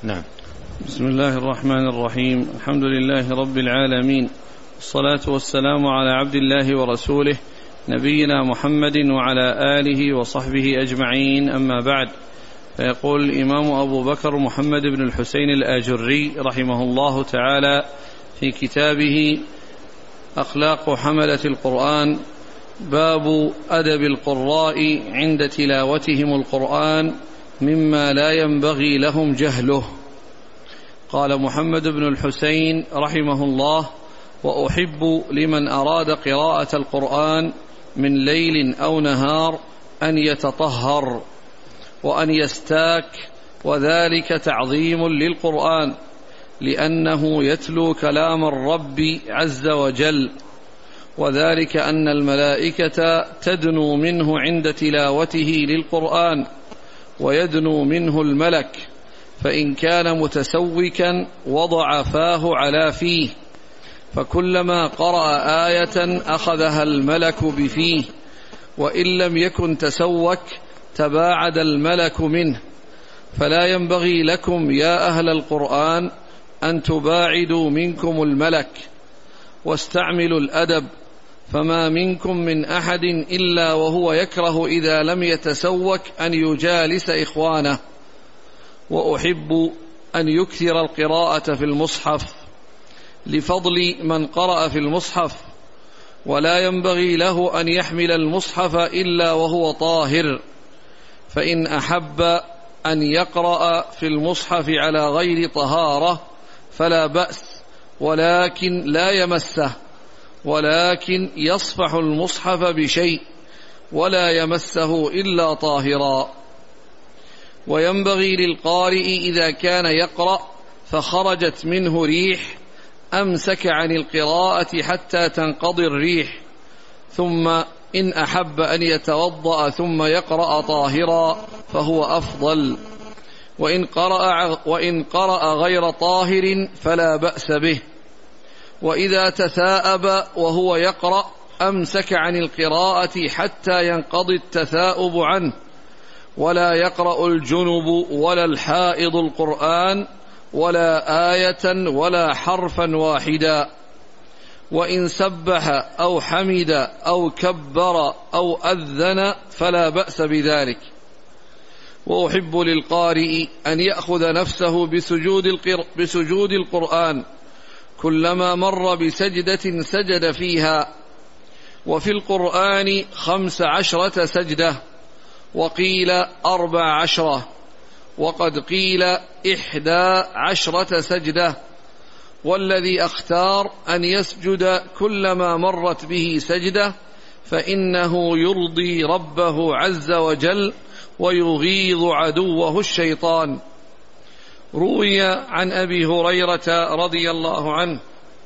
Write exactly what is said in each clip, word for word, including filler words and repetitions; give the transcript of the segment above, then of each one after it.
نعم. بسم الله الرحمن الرحيم. الحمد لله رب العالمين، والصلاة والسلام على عبد الله ورسوله نبينا محمد وعلى آله وصحبه أجمعين، أما بعد. فيقول الإمام أبو بكر محمد بن الحسين الآجري رحمه الله تعالى في كتابه أخلاق حملة القرآن: باب أدب القراء عند تلاوتهم القرآن مما لا ينبغي لهم جهله. قال محمد بن الحسين رحمه الله: وأحب لمن أراد قراءة القرآن من ليل أو نهار أن يتطهر وأن يستاك، وذلك تعظيم للقرآن، لأنه يتلو كلام الرب عز وجل، وذلك أن الملائكة تدنو منه عند تلاوته للقرآن، ويدنو منه الملك، فإن كان متسوكا وضع فاه على فيه، فكلما قرأ آية أخذها الملك بفيه، وإن لم يكن تسوك تباعد الملك منه. فلا ينبغي لكم يا أهل القرآن أن تباعدوا منكم الملك، واستعملوا الأدب، فما منكم من أحد إلا وهو يكره إذا لم يتسوك أن يجالس إخوانه. وأحب أن يكثر القراءة في المصحف لفضل من قرأ في المصحف، ولا ينبغي له أن يحمل المصحف إلا وهو طاهر، فإن أحب أن يقرأ في المصحف على غير طهارة فلا بأس، ولكن لا يمسه، ولكن يصفح المصحف بشيء ولا يمسه إلا طاهرا. وينبغي للقارئ إذا كان يقرأ فخرجت منه ريح أمسك عن القراءة حتى تنقضي الريح، ثم إن أحب أن يتوضأ ثم يقرأ طاهرا فهو أفضل، وإن قرأ, وإن قرأ غير طاهر فلا بأس به. وإذا تثاءب وهو يقرأ أمسك عن القراءة حتى ينقضي التثاؤب عنه، ولا يقرأ الجنب ولا الحائض القرآن ولا آية ولا حرفا واحدا. وإن سبح أو حمد أو كبر أو أذن فلا بأس بذلك. وأحب للقارئ أن يأخذ نفسه بسجود, بسجود القرآن كلما مر بسجدة سجد فيها. وفي القرآن خمس عشرة سجدة، وقيل أربع عشرة، وقد قيل إحدى عشرة سجدة، والذي أختار أن يسجد كلما مرت به سجدة، فإنه يرضي ربه عز وجل ويغيظ عدوه الشيطان. روي عن أبي هريرة رضي الله عنه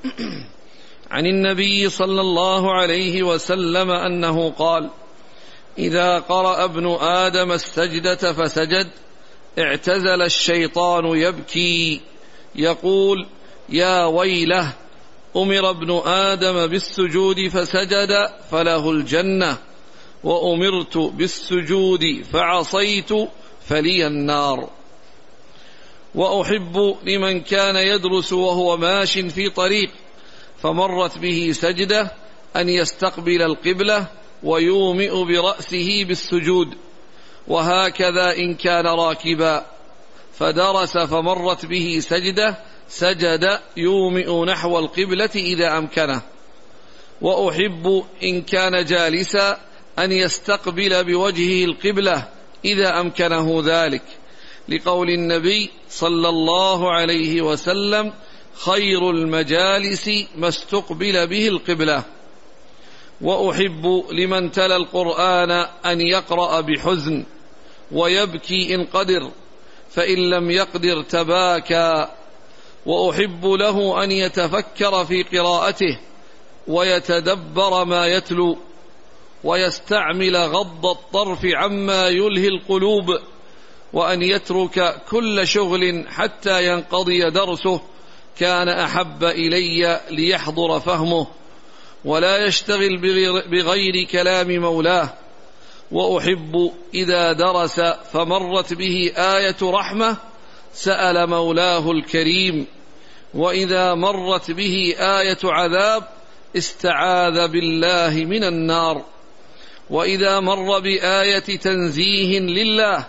عن النبي صلى الله عليه وسلم أنه قال: إذا قرأ ابن آدم السجدة فسجد اعتزل الشيطان يبكي يقول: يا ويله، أمر ابن آدم بالسجود فسجد فله الجنة، وأمرت بالسجود فعصيت فلي النار. وأحب لمن كان يدرس وهو ماش في طريق فمرت به سجدة أن يستقبل القبلة ويومئ برأسه بالسجود، وهكذا إن كان راكبا فدرس فمرت به سجدة سجد يومئ نحو القبلة إذا أمكنه. وأحب إن كان جالسا أن يستقبل بوجهه القبلة إذا أمكنه ذلك، لقول النبي صلى الله عليه وسلم: خير المجالس ما استقبل به القبلة. وأحب لمن تلا القرآن أن يقرأ بحزن ويبكي إن قدر، فإن لم يقدر تباكى. وأحب له أن يتفكر في قراءته ويتدبر ما يتلو، ويستعمل غض الطرف عما يلهي القلوب، وأن يترك كل شغل حتى ينقضي درسه كان أحب إلي ليحضر فهمه، ولا يشتغل بغير كلام مولاه. وأحب إذا درس فمرت به آية رحمة سأل مولاه الكريم، وإذا مرت به آية عذاب استعاذ بالله من النار، وإذا مر بآية تنزيه لله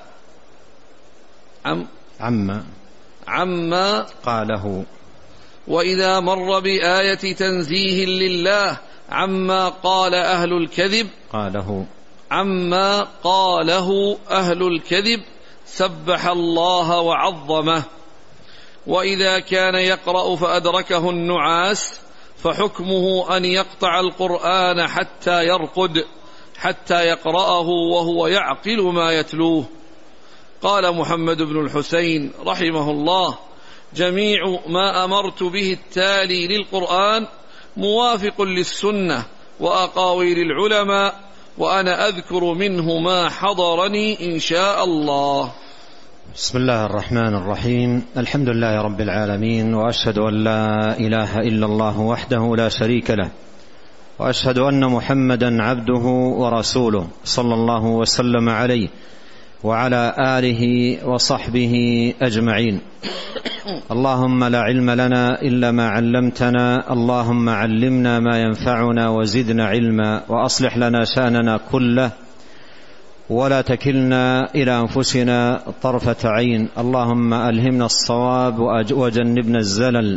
عم عما عما قاله وإذا مر بآية تنزيه لله عما قال أهل الكذب قاله عما قاله أهل الكذب سبح الله وعظمه. وإذا كان يقرأ فأدركه النعاس فحكمه أن يقطع القرآن حتى يرقد، حتى يقرأه وهو يعقل ما يتلوه. قال محمد بن الحسين رحمه الله: جميع ما أمرت به التالي للقرآن موافق للسنة وأقاويل العلماء، وأنا أذكر منه ما حضرني إن شاء الله. بسم الله الرحمن الرحيم. الحمد لله رب العالمين، وأشهد أن لا إله إلا الله وحده لا شريك له، وأشهد أن محمدا عبده ورسوله صلى الله وسلم عليه وعلى آله وصحبه أجمعين. اللهم لا علم لنا إلا ما علمتنا، اللهم علمنا ما ينفعنا وزدنا علما، وأصلح لنا شأننا كله ولا تكلنا إلى أنفسنا طرفة عين. اللهم ألهمنا الصواب وجنبنا الزلل،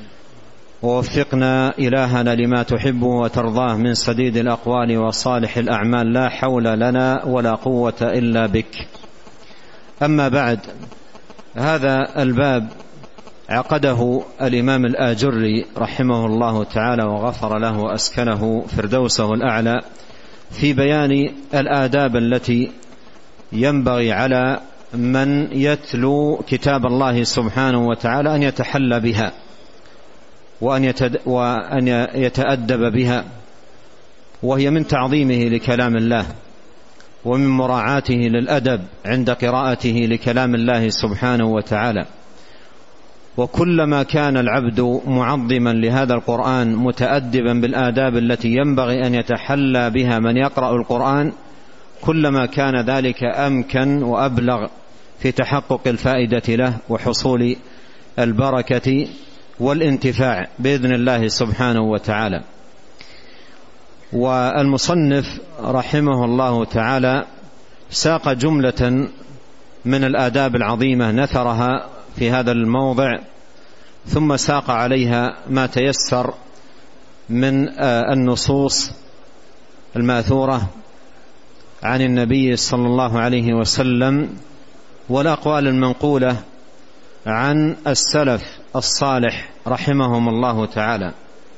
ووفقنا إلهنا لما تحب وترضاه من سديد الأقوال وصالح الأعمال، لا حول لنا ولا قوة إلا بك. أما بعد، هذا الباب عقده الإمام الآجري رحمه الله تعالى وغفر له وأسكنه فردوسه الأعلى في بيان الآداب التي ينبغي على من يتلو كتاب الله سبحانه وتعالى أن يتحلى بها وأن يتأدب بها، وهي من تعظيمه لكلام الله ومن مراعاته للأدب عند قراءته لكلام الله سبحانه وتعالى. وكلما كان العبد معظما لهذا القرآن متأدبا بالآداب التي ينبغي أن يتحلى بها من يقرأ القرآن، كلما كان ذلك أمكن وأبلغ في تحقق الفائدة له وحصول البركة والانتفاع بإذن الله سبحانه وتعالى. والمصنف رحمه الله تعالى ساق جملة من الآداب العظيمة نثرها في هذا الموضع، ثم ساق عليها ما تيسر من النصوص الماثورة عن النبي صلى الله عليه وسلم والأقوال المنقولة عن السلف الصالح رحمهم الله تعالى.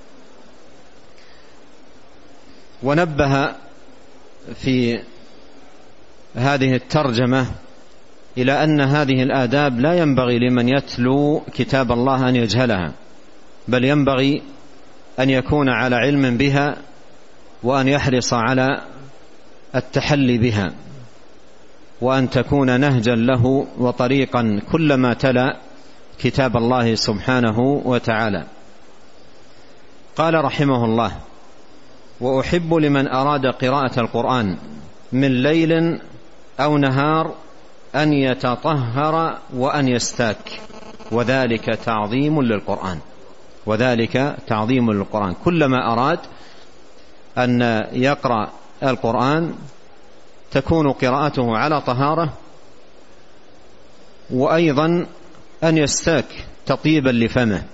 ونبه في هذه الترجمة إلى أن هذه الآداب لا ينبغي لمن يتلو كتاب الله أن يجهلها، بل ينبغي أن يكون على علم بها وأن يحرص على التحلي بها، وأن تكون نهجا له وطريقا كلما تلا كتاب الله سبحانه وتعالى. قال رحمه الله: وأحب لمن أراد قراءة القرآن من ليل أو نهار أن يتطهر وأن يستاك، وذلك تعظيم للقرآن وذلك تعظيم للقرآن. كلما أراد أن يقرأ القرآن تكون قراءته على طهارة، وأيضا أن يستاك تطيبا لفمه،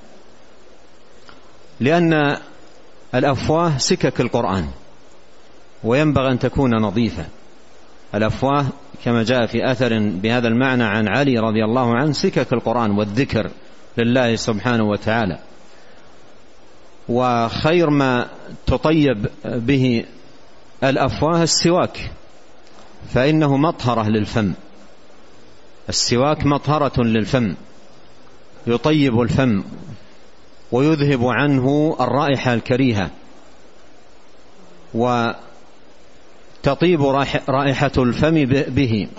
لأن الأفواه سكك القرآن وينبغي أن تكون نظيفة. الأفواه كما جاء في أثر بهذا المعنى عن علي رضي الله عنه سكك القرآن والذكر لله سبحانه وتعالى. وخير ما تطيب به الأفواه السواك، فإنه مطهرة للفم. السواك مطهرة للفم، يطيب الفم ويذهب عنه الرائحة الكريهة، وتطيب رائحة الفم به.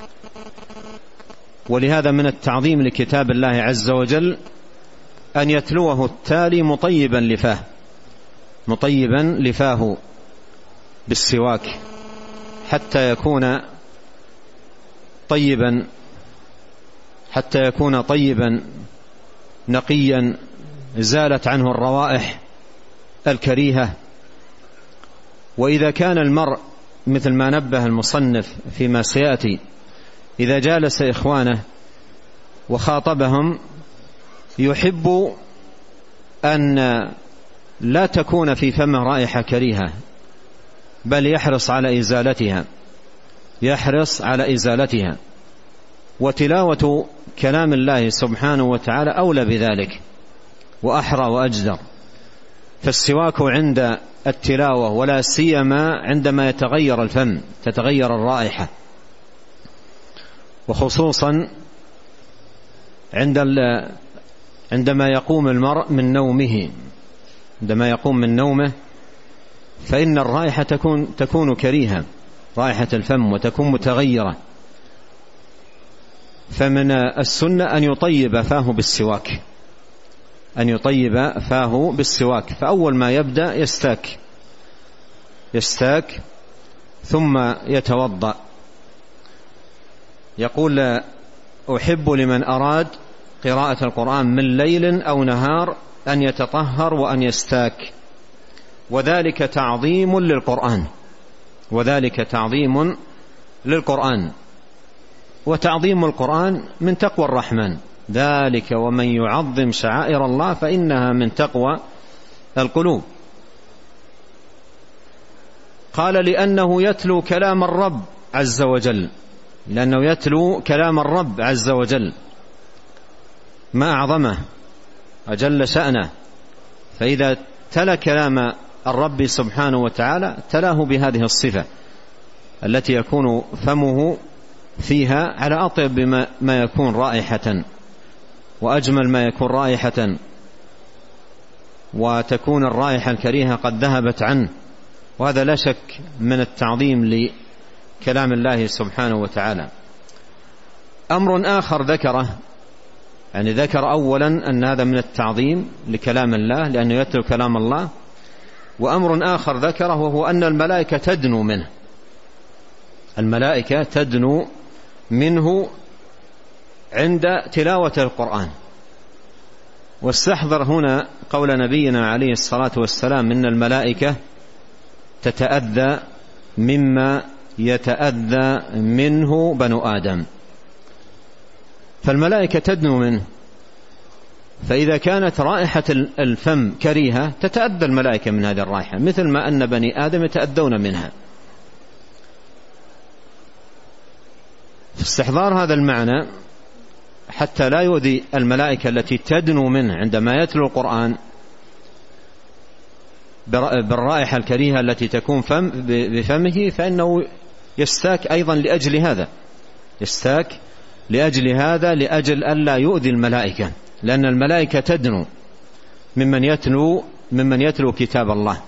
ولهذا من التعظيم لكتاب الله عز وجل أن يتلوه التالي مطيبا لفاه مطيبا لفاه بالسواك حتى يكون طيبا حتى يكون طيبا نقيا زالت عنه الروائح الكريهة. وإذا كان المرء مثل ما نبه المصنف فيما سيأتي إذا جالس إخوانه وخاطبهم يحب أن لا تكون في فمه رائحة كريهة، بل يحرص على إزالتها يحرص على إزالتها وتلاوة كلام الله سبحانه وتعالى أولى بذلك وأحرى وأجدر. فالسواك عند التلاوة ولا سيما عندما يتغير الفم تتغير الرائحة، وخصوصا عند عندما يقوم المرء من نومه عندما يقوم من نومه فإن الرائحة تكون تكون كريهة، رائحة الفم، وتكون متغيرة. فمن السنة أن يطيب فاه بالسواك أن يطيب فاه بالسواك فأول ما يبدأ يستاك يستاك ثم يتوضأ. يقول: أحب لمن أراد قراءة القرآن من ليل أو نهار أن يتطهر وأن يستاك، وذلك تعظيم للقرآن وذلك تعظيم للقرآن وتعظيم القرآن من تقوى الرحمن، ذلك ومن يعظم شعائر الله فإنها من تقوى القلوب. قال: لأنه يتلو كلام الرب عز وجل لأنه يتلو كلام الرب عز وجل ما أعظمه أجل شأنه، فإذا تلا كلام الرب سبحانه وتعالى تلاه بهذه الصفة التي يكون فمه فيها على أطيب ما يكون رائحة وأجمل ما يكون رائحة، وتكون الرائحة الكريهة قد ذهبت عنه، وهذا لا شك من التعظيم لكلام الله سبحانه وتعالى. أمر آخر ذكره، يعني ذكر أولا أن هذا من التعظيم لكلام الله لأنه يتلو كلام الله، وأمر آخر ذكره وهو أن الملائكة تدنو منه الملائكة تدنو منه عند تلاوة القرآن. واستحضر هنا قول نبينا عليه الصلاة والسلام: إن الملائكة تتأذى مما يتأذى منه بنو آدم. فالملائكة تدنو منه، فإذا كانت رائحة الفم كريهة تتأذى الملائكة من هذه الرائحة مثل ما أن بني آدم يتأذون منها. في استحضار هذا المعنى حتى لا يؤذي الملائكة التي تدنو منه عندما يتلو القرآن بالرائحة الكريهة التي تكون فم بفمه، فإنه يستاك أيضا لأجل هذا يستاك لأجل هذا لأجل ألا يؤذي الملائكة، لأن الملائكة تدنو ممن يتلو ممن يتلو كتاب الله.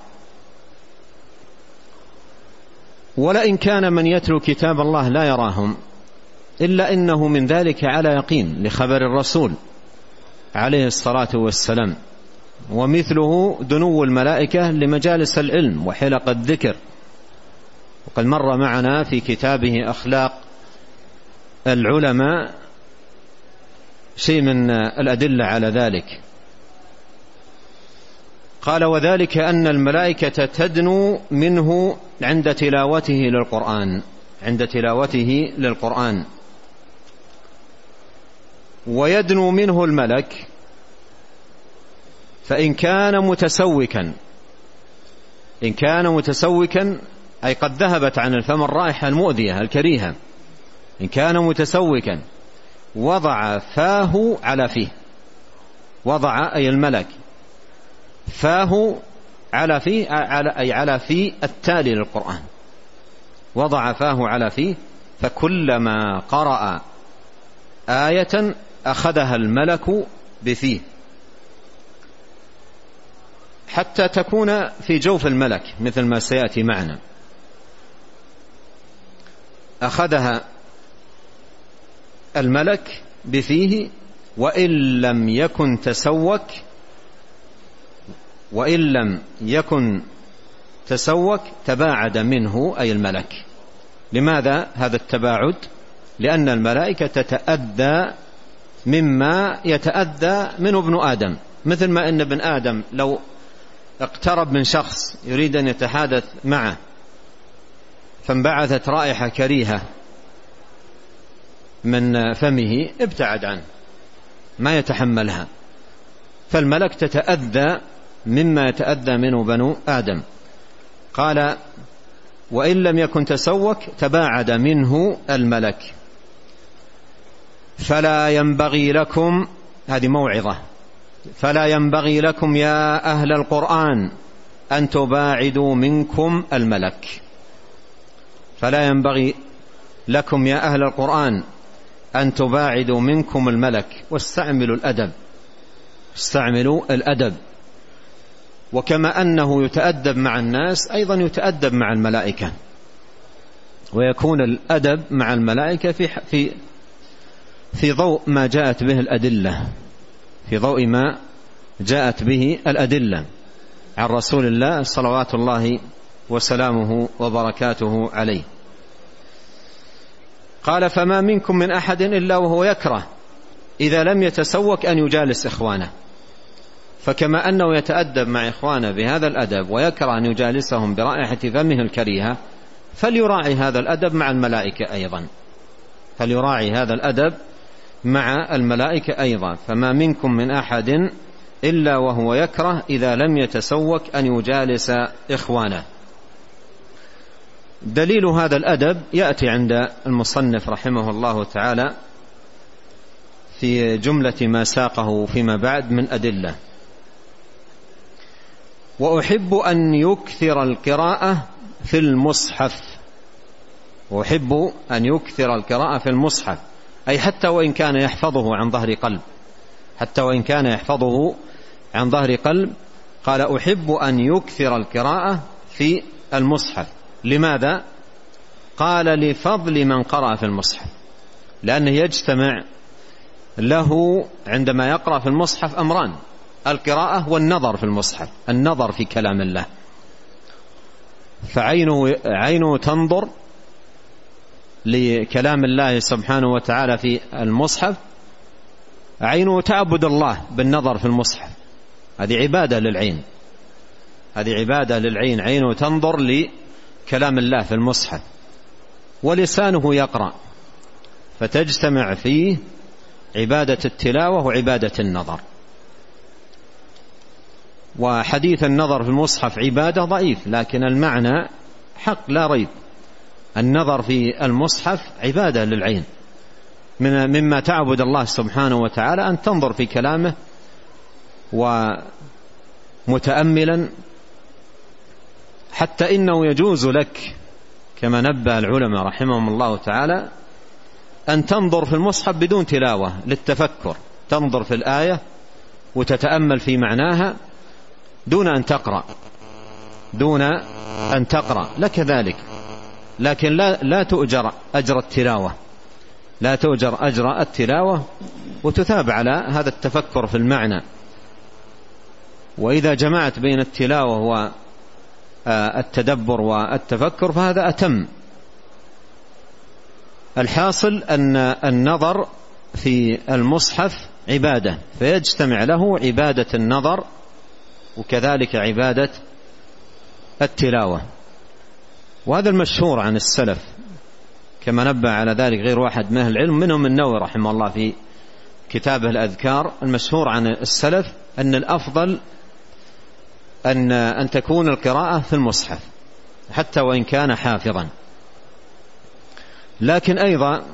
ولئن كان من يتلو كتاب الله لا يراهم إلا إنه من ذلك على يقين لخبر الرسول عليه الصلاة والسلام. ومثله دنو الملائكة لمجالس العلم وحلق الذكر، وقد مر معنا في كتابه أخلاق العلماء شيء من الأدلة على ذلك. قال: وذلك أن الملائكة تدنو منه عند تلاوته للقرآن عند تلاوته للقرآن ويدنو منه الملك فإن كان متسوكا إن كان متسوكا أي قد ذهبت عن الفم الرائحة المؤذية الكريهة، إن كان متسوكا وضع فاه على فيه وضع أي الملك فاه على فيه أي على فيه التالي للقرآن، وضع فاه على فيه، فكلما قرأ آية أخذها الملك بفيه حتى تكون في جوف الملك مثل ما سيأتي معنا. أخذها الملك بفيه وإن لم يكن تسوك وإن لم يكن تسوك تباعد منه أي الملك. لماذا هذا التباعد؟ لأن الملائكة تتأذى مما يتأذى منه ابن آدم، مثل ما أن ابن آدم لو اقترب من شخص يريد أن يتحادث معه فانبعثت رائحة كريهة من فمه ابتعد عنه ما يتحملها، فالملك تتأذى مما يتأذى منه بنو آدم. قال وإن لم يكن تسوك تباعد منه الملك. فلا ينبغي لكم، هذه موعظة، فلا ينبغي لكم يا أهل القرآن أن تباعدوا منكم الملك. فلا ينبغي لكم يا أهل القرآن أن تباعدوا منكم الملك. واستعملوا الأدب، استعملوا الأدب. وكما أنه يتأدب مع الناس أيضا يتأدب مع الملائكة، ويكون الأدب مع الملائكة في في في ضوء ما جاءت به الأدلة، في ضوء ما جاءت به الأدلة عن رسول الله صلوات الله وسلامه وبركاته عليه. قال فما منكم من أحد إلا وهو يكره إذا لم يتسوك أن يجالس إخوانه. فكما أنه يتأدب مع إخوانه بهذا الأدب ويكره أن يجالسهم برائحة فمه الكريهة، فليراعي هذا الأدب مع الملائكة أيضا، فليراعي هذا الأدب مع الملائكة أيضا. فما منكم من أحد إلا وهو يكره إذا لم يتسوك أن يجالس إخوانه. دليل هذا الأدب يأتي عند المصنف رحمه الله تعالى في جملة ما ساقه فيما بعد من أدلة. وأحب أن يكثر القراءة في المصحف، وأحب أن يكثر القراءة في المصحف، أي حتى وإن كان يحفظه عن ظهر قلب، حتى وإن كان يحفظه عن ظهر قلب. قال أحب أن يكثر القراءة في المصحف. لماذا؟ قال لفضل من قرأ في المصحف، لأنه يجتمع له عندما يقرأ في المصحف أمران: القراءة والنظر في المصحف، النظر في كلام الله، فعينه عينه تنظر لكلام الله سبحانه وتعالى في المصحف، عينه تعبد الله بالنظر في المصحف، هذه عبادة للعين، هذه عبادة للعين، عينه تنظر لكلام الله في المصحف، ولسانه يقرأ، فتجتمع فيه عبادة التلاوة وعبادة النظر. وحديث النظر في المصحف عبادة ضعيف، لكن المعنى حق لا ريب. النظر في المصحف عبادة للعين، من مما تعبد الله سبحانه وتعالى أن تنظر في كلامه ومتأملا، حتى إنه يجوز لك كما نبه العلماء رحمهم الله تعالى أن تنظر في المصحف بدون تلاوة للتفكر، تنظر في الآية وتتأمل في معناها دون أن تقرأ، دون أن تقرأ لك ذلك، لكن لا, لا تؤجر أجر التلاوة، لا تؤجر أجر التلاوة، وتثاب على هذا التفكر في المعنى. وإذا جمعت بين التلاوة والتدبر والتفكر فهذا أتم. الحاصل أن النظر في المصحف عبادة، فيجتمع له عبادة النظر وكذلك عبادة التلاوة. وهذا المشهور عن السلف، كما نبه على ذلك غير واحد من أهل العلم، منهم النووي رحمه الله في كتابه الأذكار. المشهور عن السلف أن الأفضل أن, أن تكون القراءة في المصحف حتى وإن كان حافظا. لكن أيضا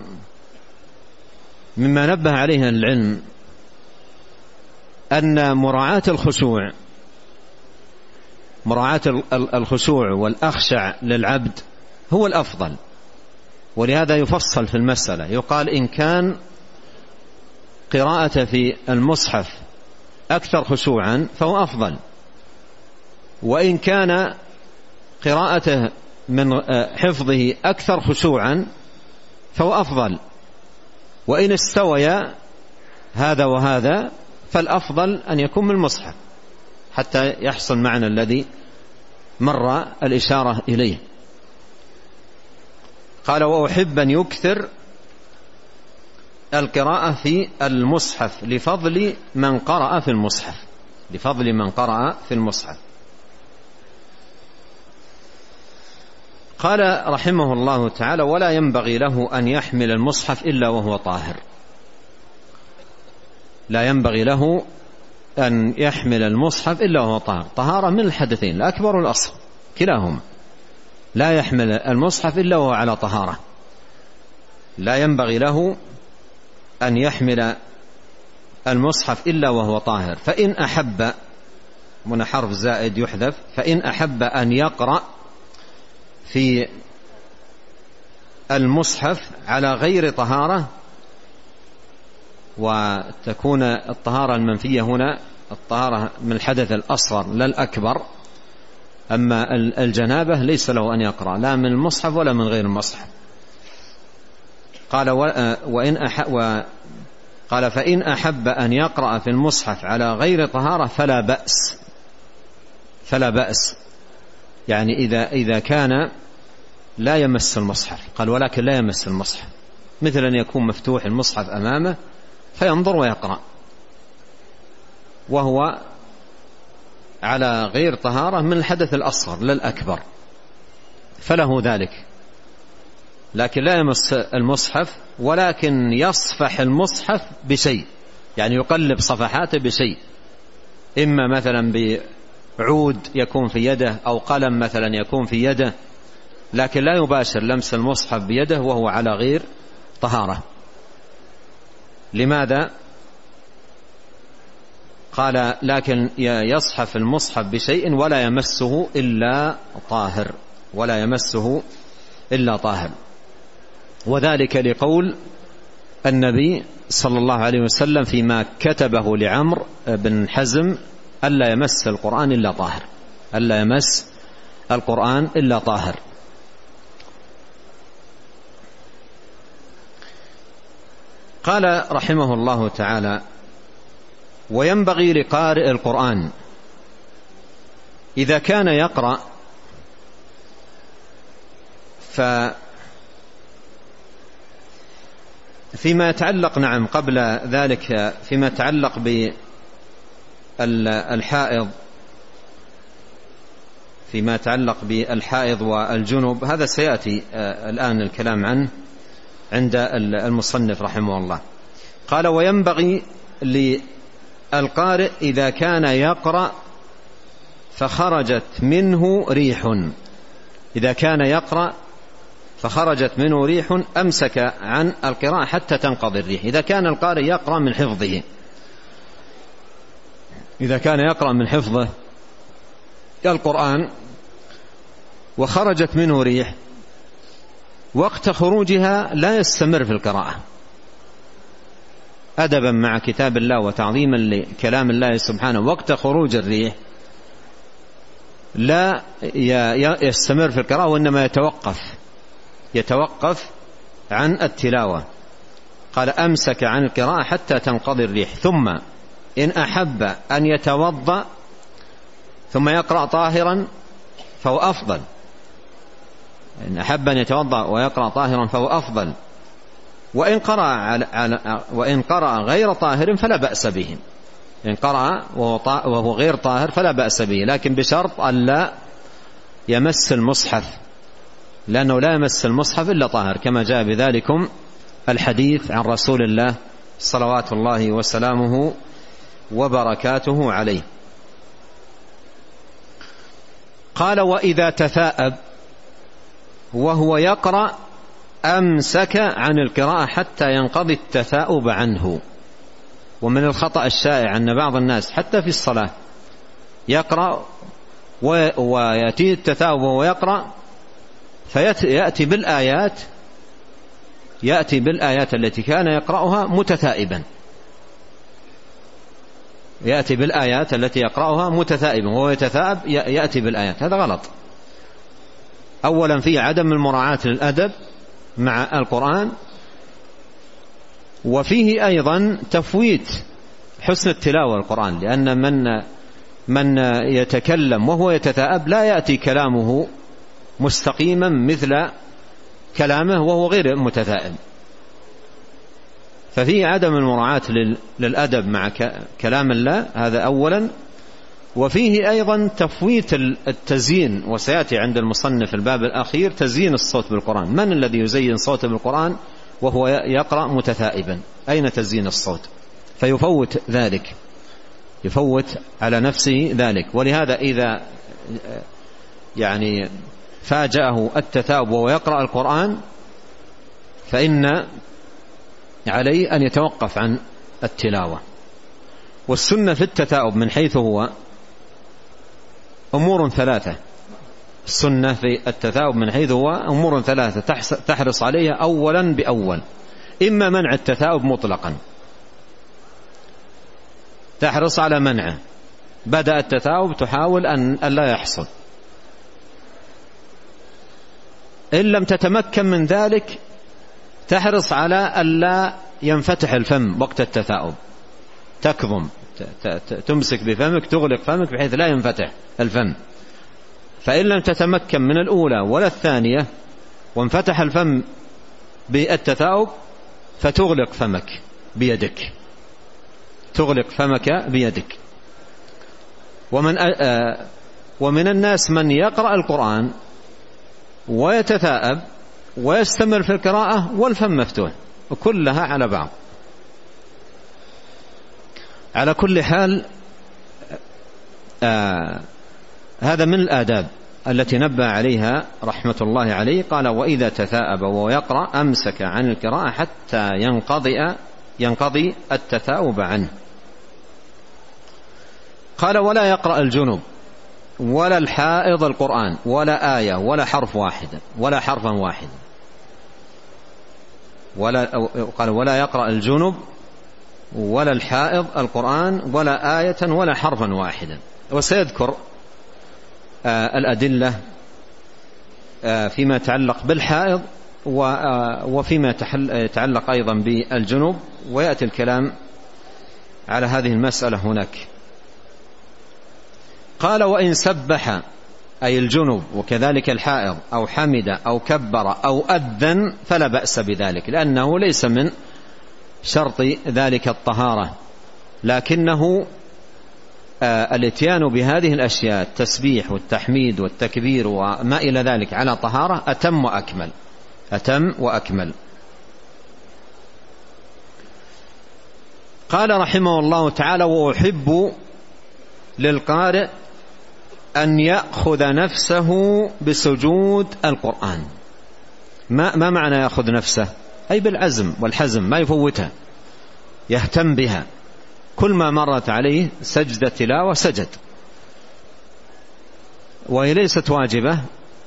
مما نبه عليه العلم أن مراعاة الخشوع، مراعاة الخشوع والأخشع للعبد هو الأفضل، ولهذا يفصل في المسألة، يقال إن كان قراءة في المصحف أكثر خشوعا فهو أفضل، وإن كان قراءته من حفظه أكثر خشوعا فهو أفضل، وإن استويا هذا وهذا فالأفضل أن يكون من المصحف حتى يحصل معنى الذي مر الإشارة إليه. قال وأحب أن يكثر القراءة في المصحف لفضل من قرأ في المصحف لفضل من قرأ في المصحف. قال رحمه الله تعالى: ولا ينبغي له أن يحمل المصحف إلا وهو طاهر. لا ينبغي له أن يحمل المصحف إلا وهو طاهر. طهارة من الحدثين الأكبر والأصغر كلاهما. لا يحمل المصحف إلا وهو على طهارة. لا ينبغي له أن يحمل المصحف إلا وهو طاهر. فإن أحب، من حرف زائد يحذف، فإن أحب أن يقرأ في المصحف على غير طهارة، وتكون الطهارة المنفية هنا الطهارة من الحدث الأصغر لا الأكبر، أما الجنابة ليس له أن يقرأ لا من المصحف ولا من غير المصحف. قال وإن أحب قال فإن أحب أن يقرأ في المصحف على غير طهارة فلا بأس فلا بأس يعني إذا إذا كان لا يمس المصحف. قال ولكن لا يمس المصحف، مثل أن يكون مفتوح المصحف أمامه فينظر ويقرأ وهو على غير طهارة من الحدث الأصغر لا الأكبر، فله ذلك. لكن لا يمس المصحف، ولكن يصفح المصحف بشيء، يعني يقلب صفحاته بشيء، إما مثلا بعود يكون في يده أو قلم مثلا يكون في يده، لكن لا يباشر لمس المصحف بيده وهو على غير طهارة. لماذا؟ قال لكن يصحف المصحف بشيء ولا يمسه إلا طاهر ولا يمسه إلا طاهر. وذلك لقول النبي صلى الله عليه وسلم فيما كتبه لعمرو بن حزم: ألا يمس القرآن إلا طاهر ألا يمس القرآن إلا طاهر. قال رحمه الله تعالى: وينبغي لقارئ القرآن إذا كان يقرأ ف فيما يتعلق نعم قبل ذلك فيما يتعلق بالحائض فيما يتعلق بالحائض والجنوب، هذا سيأتي الآن الكلام عنه عند المصنف رحمه الله. قال: وينبغي للقارئ إذا كان يقرأ فخرجت منه ريح إذا كان يقرأ فخرجت منه ريح أمسك عن القراءة حتى تنقضي الريح. إذا كان القارئ يقرأ من حفظه إذا كان يقرأ من حفظه القرآن وخرجت منه ريح، وقت خروجها لا يستمر في القراءة أدبا مع كتاب الله وتعظيما لكلام الله سبحانه. وقت خروج الريح لا يستمر في القراءة، وإنما يتوقف يتوقف عن التلاوة. قال: أمسك عن القراءة حتى تنقضي الريح. ثم إن أحب أن يتوضأ ثم يقرأ طاهرا فهو أفضل. إن أحب أن يتوضأ ويقرأ طاهرا فهو أفضل. وإن قرأ, على على وإن قرأ غير طاهر فلا بأس به. إن قرأ وهو غير طاهر فلا بأس به، لكن بشرط أن لا يمس المصحف، لأنه لا يمس المصحف إلا طاهر، كما جاء بذلكم الحديث عن رسول الله صلوات الله وسلامه وبركاته عليه. قال: وإذا تثاءب وهو يقرأ أمسك عن القراءة حتى ينقضي التثاؤب عنه. ومن الخطأ الشائع أن بعض الناس حتى في الصلاة يقرأ ويأتي التثاؤب وهو يقرأ فيأتي بالآيات يأتي بالآيات التي كان يقرأها متثائبا يأتي بالآيات التي يقرأها متثائبا وهو يتثائب يأتي بالآيات. هذا غلط. أولا فيه عدم المراعاة للأدب مع القرآن، وفيه أيضا تفويت حسن التلاوة القرآن، لأن من من يتكلم وهو يتثائب لا يأتي كلامه مستقيما مثل كلامه وهو غير متثائب. ففيه عدم المراعاة للأدب مع كلام الله، هذا أولا. وفيه أيضا تفويت التزيين، وسيأتي عند المصنف الباب الأخير تزيين الصوت بالقرآن. من الذي يزين صوته بالقرآن وهو يقرأ متثائبا؟ أين تزيين الصوت؟ فيفوت ذلك، يفوت على نفسه ذلك. ولهذا إذا يعني فاجأه التثاؤب وهو يقرأ القرآن فإن عليه أن يتوقف عن التلاوة. والسنة في التثاؤب من حيث هو أمور ثلاثة. السنة في التثاؤب من حيث هو أمور ثلاثة تحرص عليها أولا بأول. إما منع التثاؤب مطلقا، تحرص على منعه، بدأ التثاؤب تحاول أن لا يحصل. إن لم تتمكن من ذلك تحرص على ألا ينفتح الفم وقت التثاؤب، تكظم، تمسك بفمك، تغلق فمك بحيث لا ينفتح الفم. فإن لم تتمكن من الأولى ولا الثانية وانفتح الفم بالتثاؤب فتغلق فمك بيدك، تغلق فمك بيدك. ومن ومن الناس من يقرأ القرآن ويتثاءب ويستمر في القراءة والفم مفتوح، وكلها على بعض. على كل حال آه هذا من الآداب التي نبه عليها رحمة الله عليه. قال: وإذا تثاءب وهو يقرأ أمسك عن القراءة حتى ينقضي ينقضي التثاؤب عنه. قال: ولا يقرأ الجنب ولا الحائض القرآن ولا آية ولا حرف واحد ولا حرفا واحدا. ولا قال: ولا يقرأ الجنب ولا الحائض القرآن ولا آية ولا حرفا واحدا. وسيذكر آه الأدلة آه فيما يتعلق بالحائض آه وفيما يتعلق أيضا بالجنوب، ويأتي الكلام على هذه المسألة هناك. قال: وإن سبح أي الجنوب وكذلك الحائض أو حمد أو كبر أو أذن فلا بأس بذلك، لأنه ليس من شرط ذلك الطهارة، لكنه آه الاتيان بهذه الأشياء، التسبيح والتحميد والتكبير وما إلى ذلك على طهارة أتم وأكمل، أتم وأكمل. قال رحمه الله تعالى: وأحب للقارئ أن يأخذ نفسه بسجود القرآن. ما, ما معنى يأخذ نفسه؟ أي بالعزم والحزم، ما يفوتها، يهتم بها. كل ما مرت عليه سجدة تلاوة سجد، وهي ليست واجبة،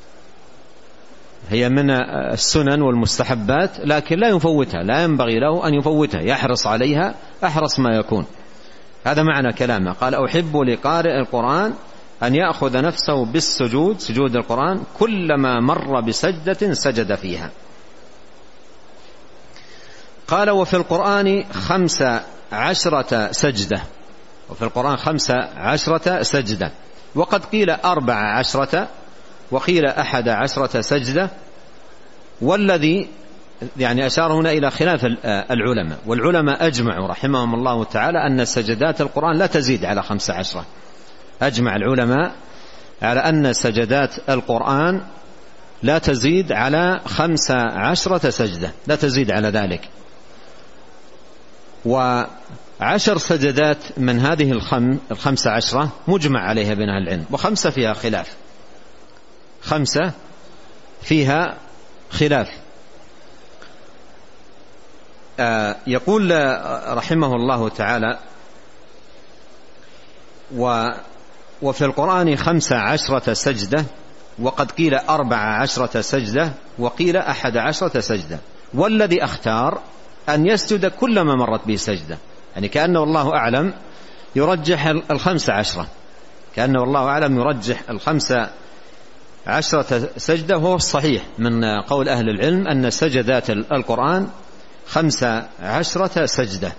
هي من السنن والمستحبات، لكن لا يفوتها، لا ينبغي له أن يفوتها، يحرص عليها أحرص ما يكون. هذا معنى كلامه. قال: أحب لقارئ القرآن أن يأخذ نفسه بالسجود، سجود القرآن، كلما مر بسجدة سجد فيها. قال: وفي القرآن خمس عشرة سجدة، وفي القرآن خمس عشرة سجدة، وقد قيل أربع عشرة وقيل أحد عشرة سجدة. والذي يعني أشار هنا إلى خلاف العلماء، والعلماء أجمعوا رحمهم الله تعالى أن سجدات القرآن لا تزيد على خمس عشرة. أجمع العلماء على أن سجدات القرآن لا تزيد على خمس عشرة سجدة، لا تزيد على ذلك. وعشر سجدات من هذه الخم الخمس عشرة مجمع عليها بين أهل العلم، وخمسة فيها خلاف، خمسة فيها خلاف. آه يقول رحمه الله تعالى: و وفي القرآن خمس عشرة سجدة، وقد قيل أربع عشرة سجدة، وقيل أحد عشرة سجدة. والذي أختار أن يسجد كلما مرت به سجدة، يعني كأنه الله أعلم يرجح الخمس عشرة، كأنه الله أعلم يرجح الخمس عشرة سجدة. وهو الصحيح من قول أهل العلم أن سجدات القرآن خمس عشرة سجدة.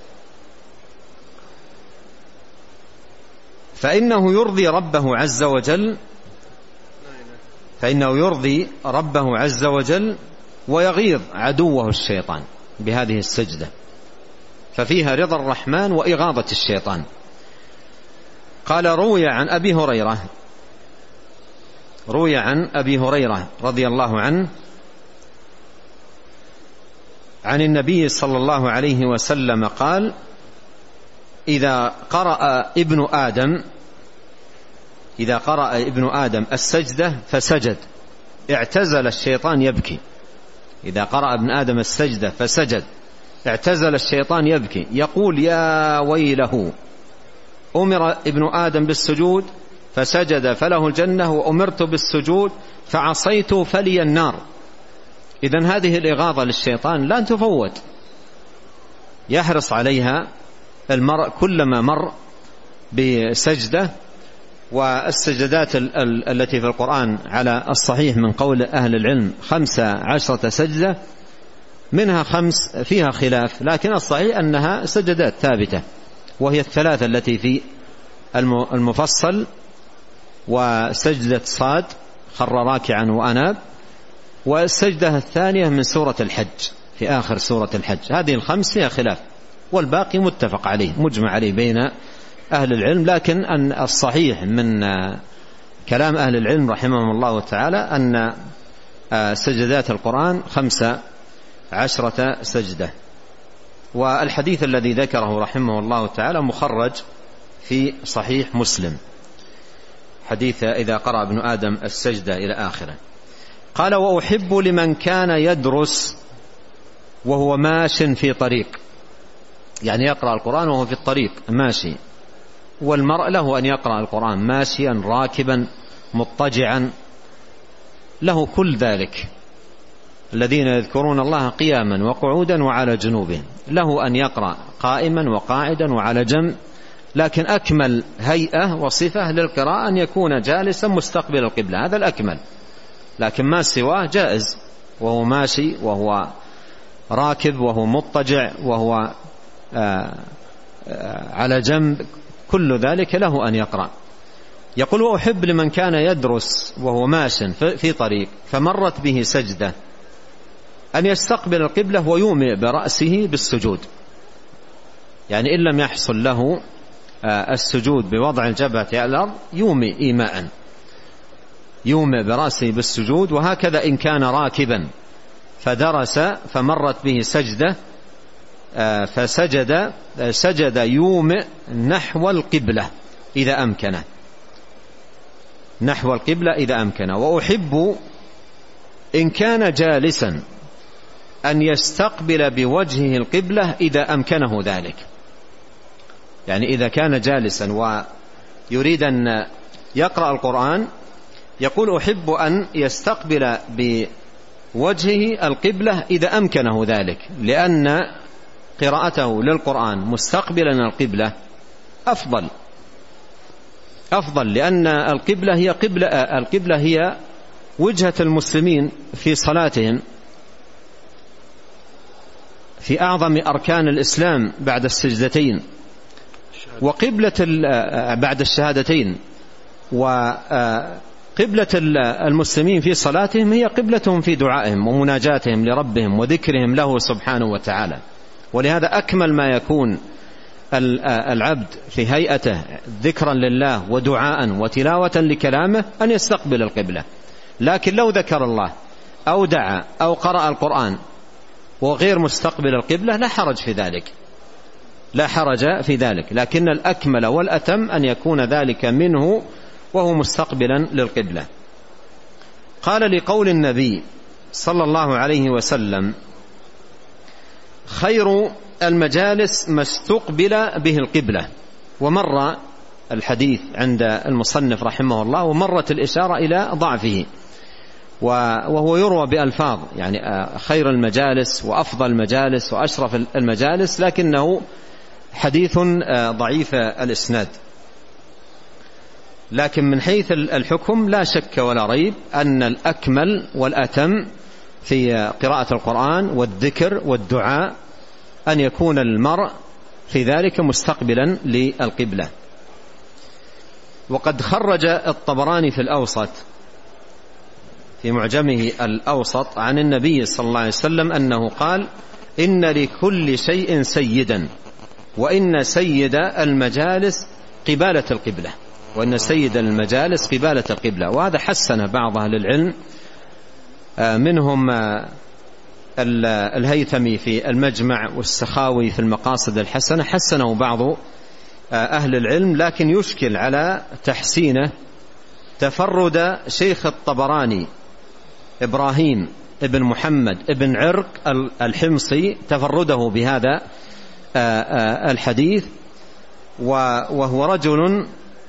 فإنه يرضي ربه عز وجل فإنه يرضي ربه عز وجل ويغيظ عدوه الشيطان بهذه السجدة. ففيها رضا الرحمن وإغاظة الشيطان. قال روي عن أبي هريرة روي عن أبي هريرة رضي الله عنه عن النبي صلى الله عليه وسلم قال: إذا قرأ ابن آدم إذا قرأ ابن آدم السجدة فسجد اعتزل الشيطان يبكي. إذا قرأ ابن آدم السجدة فسجد اعتزل الشيطان يبكي يقول: يا ويله، أمر ابن آدم بالسجود فسجد فله الجنة، وأمرت بالسجود فعصيت فلي النار. إذن هذه الإغاظة للشيطان لا تفوت، يحرص عليها المرء كلما مر بسجدة. والسجدات التي في القرآن على الصحيح من قول أهل العلم خمس عشرة سجدة، منها خمس فيها خلاف، لكن الصحيح أنها سجدات ثابتة، وهي الثلاثة التي في المفصل، وسجدة صاد خر راكعا وأناب، والسجدة الثانية من سورة الحج في آخر سورة الحج. هذه الخمس فيها خلاف، والباقي متفق عليه مجمع عليه بين أهل العلم. لكن أن الصحيح من كلام أهل العلم رحمهم الله تعالى أن سجدات القرآن خمس عشرة سجدة. والحديث الذي ذكره رحمه الله تعالى مخرج في صحيح مسلم، حديث إذا قرأ ابن آدم السجدة إلى آخره. قال: وأحب لمن كان يدرس وهو ماش في طريق، يعني يقرأ القرآن وهو في الطريق ماشي، والمرء له أن يقرأ القرآن ماشيا راكبا مضطجعا، له كل ذلك. الذين يذكرون الله قياما وقعودا وعلى جنوبهم، له أن يقرأ قائما وقاعدا وعلى جنب، لكن أكمل هيئة وصفة للقراءة أن يكون جالسا مستقبل القبلة، هذا الأكمل. لكن ما سواه جائز، وهو ماشي وهو راكب وهو مضطجع وهو آآ آآ على جنب، كل ذلك له أن يقرأ. يقول: وأحب لمن كان يدرس وهو ماش في طريق فمرت به سجدة أن يستقبل القبلة ويومئ برأسه بالسجود، يعني إن لم يحصل له السجود بوضع الجبهة على الأرض يومئ إيماء، يومئ برأسه بالسجود. وهكذا إن كان راكبا فدرس فمرت به سجدة فسجد سجد يومئ نحو القبلة إذا أمكنه، نحو القبلة إذا أمكنه. وأحب إن كان جالسا أن يستقبل بوجهه القبلة إذا أمكنه ذلك، يعني إذا كان جالسا ويريد أن يقرأ القرآن يقول: أحب أن يستقبل بوجهه القبلة إذا أمكنه ذلك، لأن قراءته للقرآن مستقبلا القبلة أفضل أفضل لأن القبلة هي قبلة القبلة هي وجهة المسلمين في صلاتهم في أعظم أركان الإسلام بعد السجدتين، وقبلة بعد الشهادتين، وقبلة المسلمين في صلاتهم هي قبلتهم في دعائهم ومناجاتهم لربهم وذكرهم له سبحانه وتعالى. ولهذا أكمل ما يكون العبد في هيئته ذكرا لله ودعاء وتلاوة لكلامه أن يستقبل القبلة. لكن لو ذكر الله أو دعا أو قرأ القرآن وغير مستقبل القبلة لا حرج في ذلك، لا حرج في ذلك، لكن الأكمل والأتم أن يكون ذلك منه وهو مستقبلا للقبلة. قال: لقول النبي صلى الله عليه وسلم: خير المجالس ما استقبل به القبلة. ومر الحديث عند المصنف رحمه الله ومرت الإشارة إلى ضعفه، وهو يروى بألفاظ يعني خير المجالس وأفضل المجالس وأشرف المجالس، لكنه حديث ضعيف الإسناد. لكن من حيث الحكم لا شك ولا ريب أن الأكمل والأتم في قراءة القرآن والذكر والدعاء أن يكون المرء في ذلك مستقبلا للقبلة. وقد خرج الطبراني في الأوسط في معجمه الأوسط عن النبي صلى الله عليه وسلم أنه قال: إن لكل شيء سيدا وإن سيد المجالس قبالة القبلة، وإن سيد المجالس قبالة القبلة. وهذا حسن بعض أهل العلم، منهم الهيثمي في المجمع والسخاوي في المقاصد الحسنة، حسنه بعض أهل العلم، لكن يشكل على تحسينه تفرد شيخ الطبراني إبراهيم ابن محمد ابن عرق الحمصي، تفرده بهذا الحديث، وهو رجل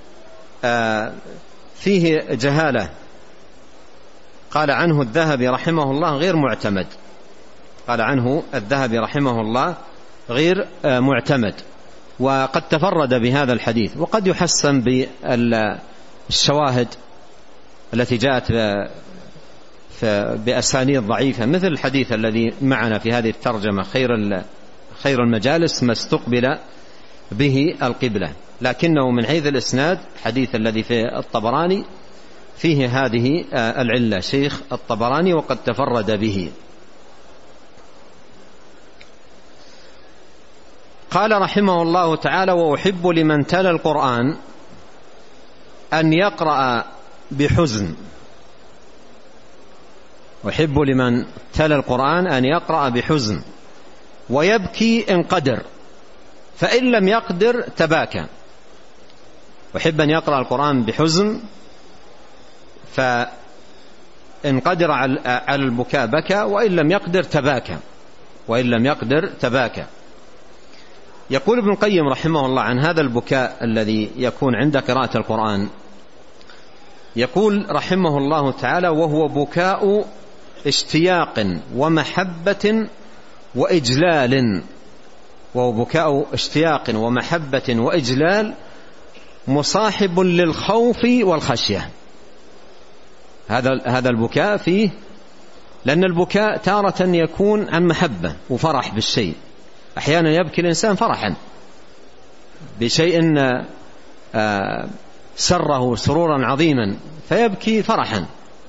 فيه جهالة. قال عنه الذهبي رحمه الله غير معتمد، قال عنه الذهبي رحمه الله غير معتمد، وقد تفرد بهذا الحديث. وقد يحسن بالشواهد التي جاءت بأسانيد ضعيفة، مثل الحديث الذي معنا في هذه الترجمة: خير خير المجالس ما استقبل به القبلة. لكنه من حيث الإسناد حديث الذي في الطبراني فيه هذه العلة، شيخ الطبراني وقد تفرد به. قال رحمه الله تعالى: وأحب لمن تلا القرآن أن يقرأ بحزن. أحب لمن تلا القرآن أن يقرأ بحزن ويبكي إن قدر، فإن لم يقدر تباكى. أحب أن يقرأ القرآن بحزن، فإن قدر على البكاء بكى، وإن لم يقدر تباكى، وإن لم يقدر تباكى. يقول ابن القيم رحمه الله عن هذا البكاء الذي يكون عند قراءة القرآن، يقول رحمه الله تعالى: وهو بكاء اشتياق ومحبة وإجلال، وهو بكاء اشتياق ومحبة وإجلال مصاحب للخوف والخشية. هذا هذا البكاء فيه، لأن البكاء تارة يكون عن محبة وفرح بالشيء، أحيانا يبكي الإنسان فرحا بشيء سره سرورا عظيما فيبكي فرحا،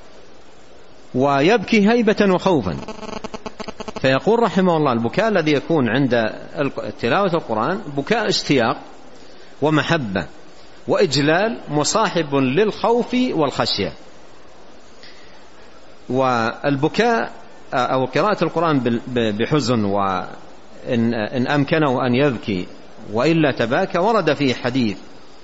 ويبكي هيبة وخوفا. فيقول رحمه الله: البكاء الذي يكون عند تلاوة القرآن بكاء اشتياق ومحبة وإجلال مصاحب للخوف والخشية. والبكاء أو قراءة القرآن بحزن، وإن إن أمكنه أن يبكي وإلا تباكى، ورد فيه حديث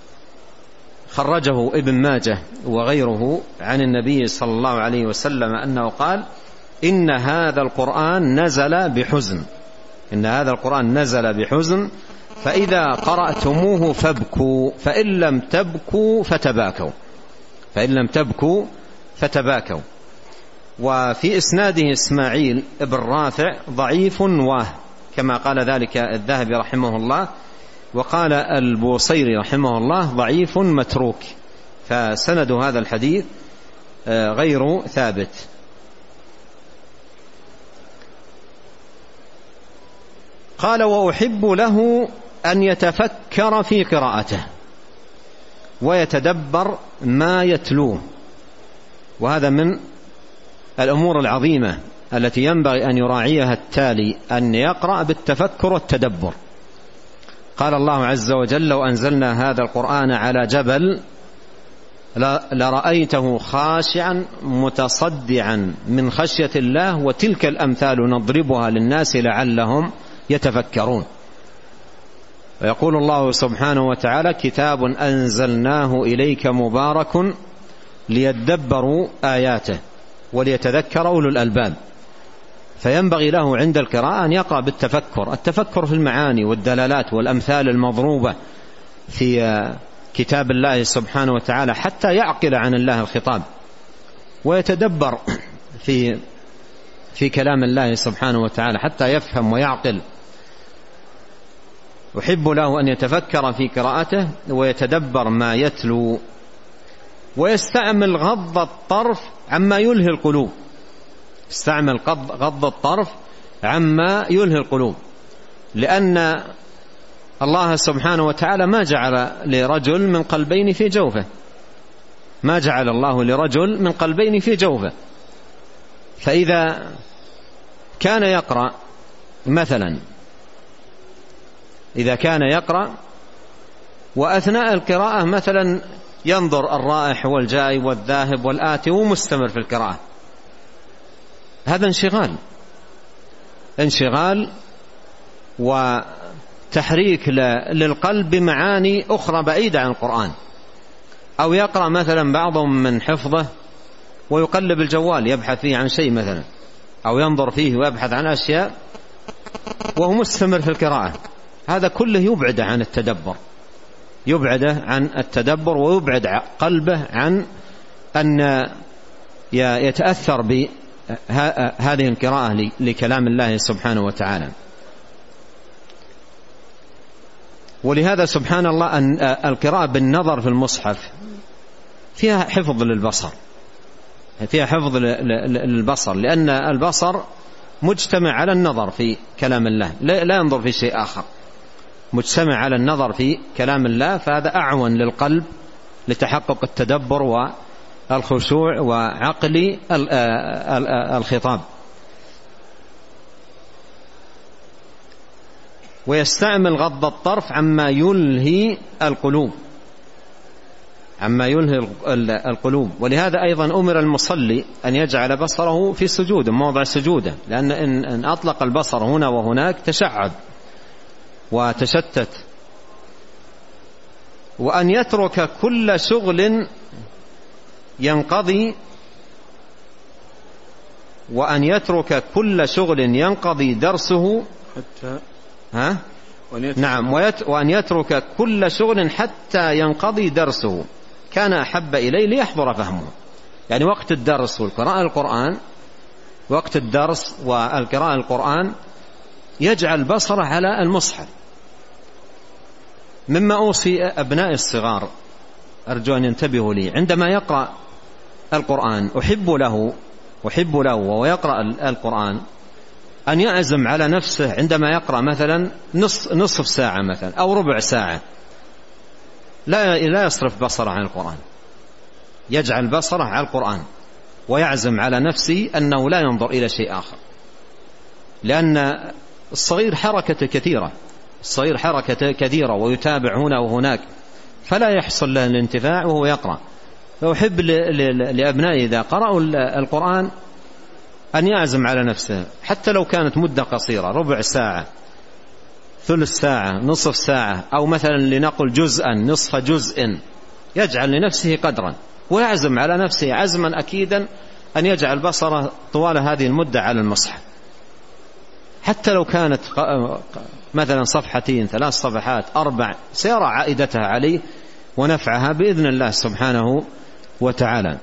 خرجه ابن ماجه وغيره عن النبي صلى الله عليه وسلم أنه قال: إن هذا القرآن نزل بحزن، إن هذا القرآن نزل بحزن، فإذا قرأتموه فابكوا، فإن لم تبكوا فتباكوا، فإن لم تبكوا فتباكوا. وفي إسناده إسماعيل ابن رافع ضعيف واه، كما قال ذلك الذهبي رحمه الله. وقال البوصيري رحمه الله: ضعيف متروك، فسند هذا الحديث غير ثابت. قال: وأحب له أن يتفكر في قراءته ويتدبر ما يتلوه. وهذا من الأمور العظيمة التي ينبغي أن يراعيها التالي، أن يقرأ بالتفكر والتدبر. قال الله عز وجل: لو أنزلنا هذا القرآن على جبل لرأيته خاشعا متصدعا من خشية الله، وتلك الأمثال نضربها للناس لعلهم يتفكرون. ويقول الله سبحانه وتعالى: كتاب أنزلناه إليك مبارك ليدبروا آياته وليتذكر أولو الألباب. فينبغي له عند القراءة أن يقرأ بالتفكر، التفكر في المعاني والدلالات والأمثال المضروبة في كتاب الله سبحانه وتعالى، حتى يعقل عن الله الخطاب ويتدبر في في كلام الله سبحانه وتعالى حتى يفهم ويعقل. أحب له أن يتفكر في قراءته ويتدبر ما يتلو، ويستعمل غض الطرف عما يلهي القلوب، استعمل غض الطرف عما يلهي القلوب، لأن الله سبحانه وتعالى ما جعل لرجل من قلبين في جوفه، ما جعل الله لرجل من قلبين في جوفه. فإذا كان يقرأ مثلا إذا كان يقرأ وأثناء القراءة مثلا ينظر الرائح والجاي والذاهب والآتي ومستمر في القراءة، هذا انشغال انشغال وتحريك للقلب بمعاني أخرى بعيدة عن القرآن. أو يقرأ مثلا بعضهم من حفظه ويقلب الجوال يبحث فيه عن شيء مثلا، أو ينظر فيه ويبحث عن أشياء وهو مستمر في القراءة، هذا كله يبعده عن التدبر يبعده عن التدبر ويبعد قلبه عن أن يتأثر بهذه القراءة لكلام الله سبحانه وتعالى. ولهذا سبحان الله أن القراءة بالنظر في المصحف فيها حفظ للبصر فيها حفظ للبصر لأن البصر مجتمع على النظر في كلام الله، لا ينظر في شيء آخر، مجتمع على النظر في كلام الله، فهذا أعون للقلب لتحقق التدبر والخشوع وعقل الخطاب. ويستعمل غض الطرف عما يلهي القلوب عما يلهي القلوب ولهذا أيضا أمر المصلي أن يجعل بصره في سجود موضع سجوده، لأن إن أطلق البصر هنا وهناك تشعب وتشتت. وأن يترك كل شغل ينقضي وأن يترك كل شغل ينقضي درسه حتى ها نعم وأن يترك كل شغل حتى ينقضي درسه كان أحب إليه ليحضر فهمه. يعني وقت الدرس والقراءة القرآن وقت الدرس والقراءة القرآن يجعل بصره على المصحف. مما أوصي أبناء الصغار أرجو أن ينتبهوا لي عندما يقرأ القرآن أحب له أحب له وهو يقرأ القرآن أن يعزم على نفسه عندما يقرأ مثلا نصف, نصف ساعة مثلا أو ربع ساعة لا لا يصرف بصره عن القرآن، يجعل بصره على القرآن ويعزم على نفسه أنه لا ينظر إلى شيء آخر، لأن الصغير حركة كثيرة الصغير حركة كثيرة ويتابع هنا وهناك فلا يحصل له الانتفاع وهو يقرأ. فأحب لأبنائي إذا قرأوا القرآن أن يعزم على نفسه حتى لو كانت مدة قصيرة ربع ساعة ثلث ساعة نصف ساعة أو مثلا لنقل جزءا نصف جزء، يجعل لنفسه قدرا ويعزم على نفسه عزما أكيدا أن يجعل بصره طوال هذه المدة على المصحف، حتى لو كانت مثلا صفحتين ثلاث صفحات أربع سيرى عائدتها عليه ونفعها بإذن الله سبحانه وتعالى.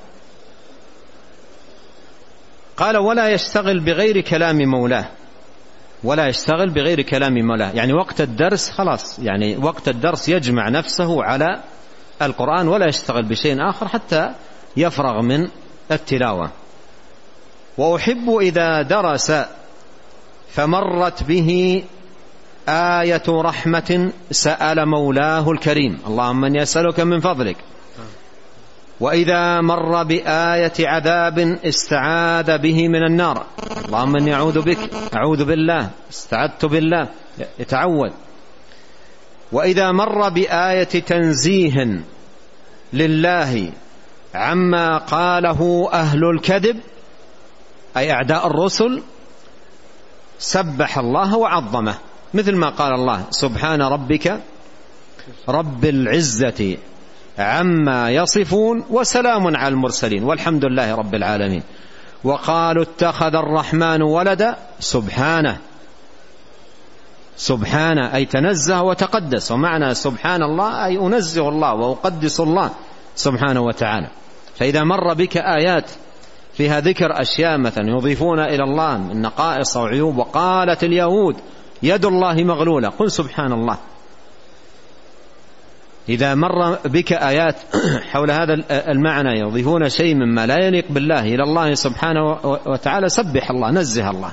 قال ولا يشتغل بغير كلام مولاه ولا يشتغل بغير كلام مولاه يعني وقت الدرس خلاص، يعني وقت الدرس يجمع نفسه على القرآن ولا يشتغل بشيء آخر حتى يفرغ من التلاوة. وأحب إذا درس فمرت به آية رحمة سأل مولاه الكريم اللهم من يسألك من فضلك، وإذا مر بآية عذاب استعاذ به من النار اللهم من يعوذ بك أعوذ بالله استعذت بالله يتعوذ. وإذا مر بآية تنزيه لله عما قاله أهل الكذب أي أعداء الرسل سبح الله وعظمه، مثل ما قال الله سبحان ربك رب العزة عما يصفون وسلام على المرسلين والحمد لله رب العالمين. وقالوا اتخذ الرحمن ولدا سبحانه سبحانه أي تنزه وتقدس، ومعنى سبحان الله أي أنزه الله وأقدس الله سبحانه وتعالى. فإذا مر بك آيات فيها ذكر أشياء مثلا يضيفون إلى الله من نقائص وعيوب، وقالت اليهود يد الله مغلولة قل سبحان الله. إذا مر بك آيات حول هذا المعنى يضيفون شيء مما لا يليق بالله إلى الله سبحانه وتعالى سبح الله نزه الله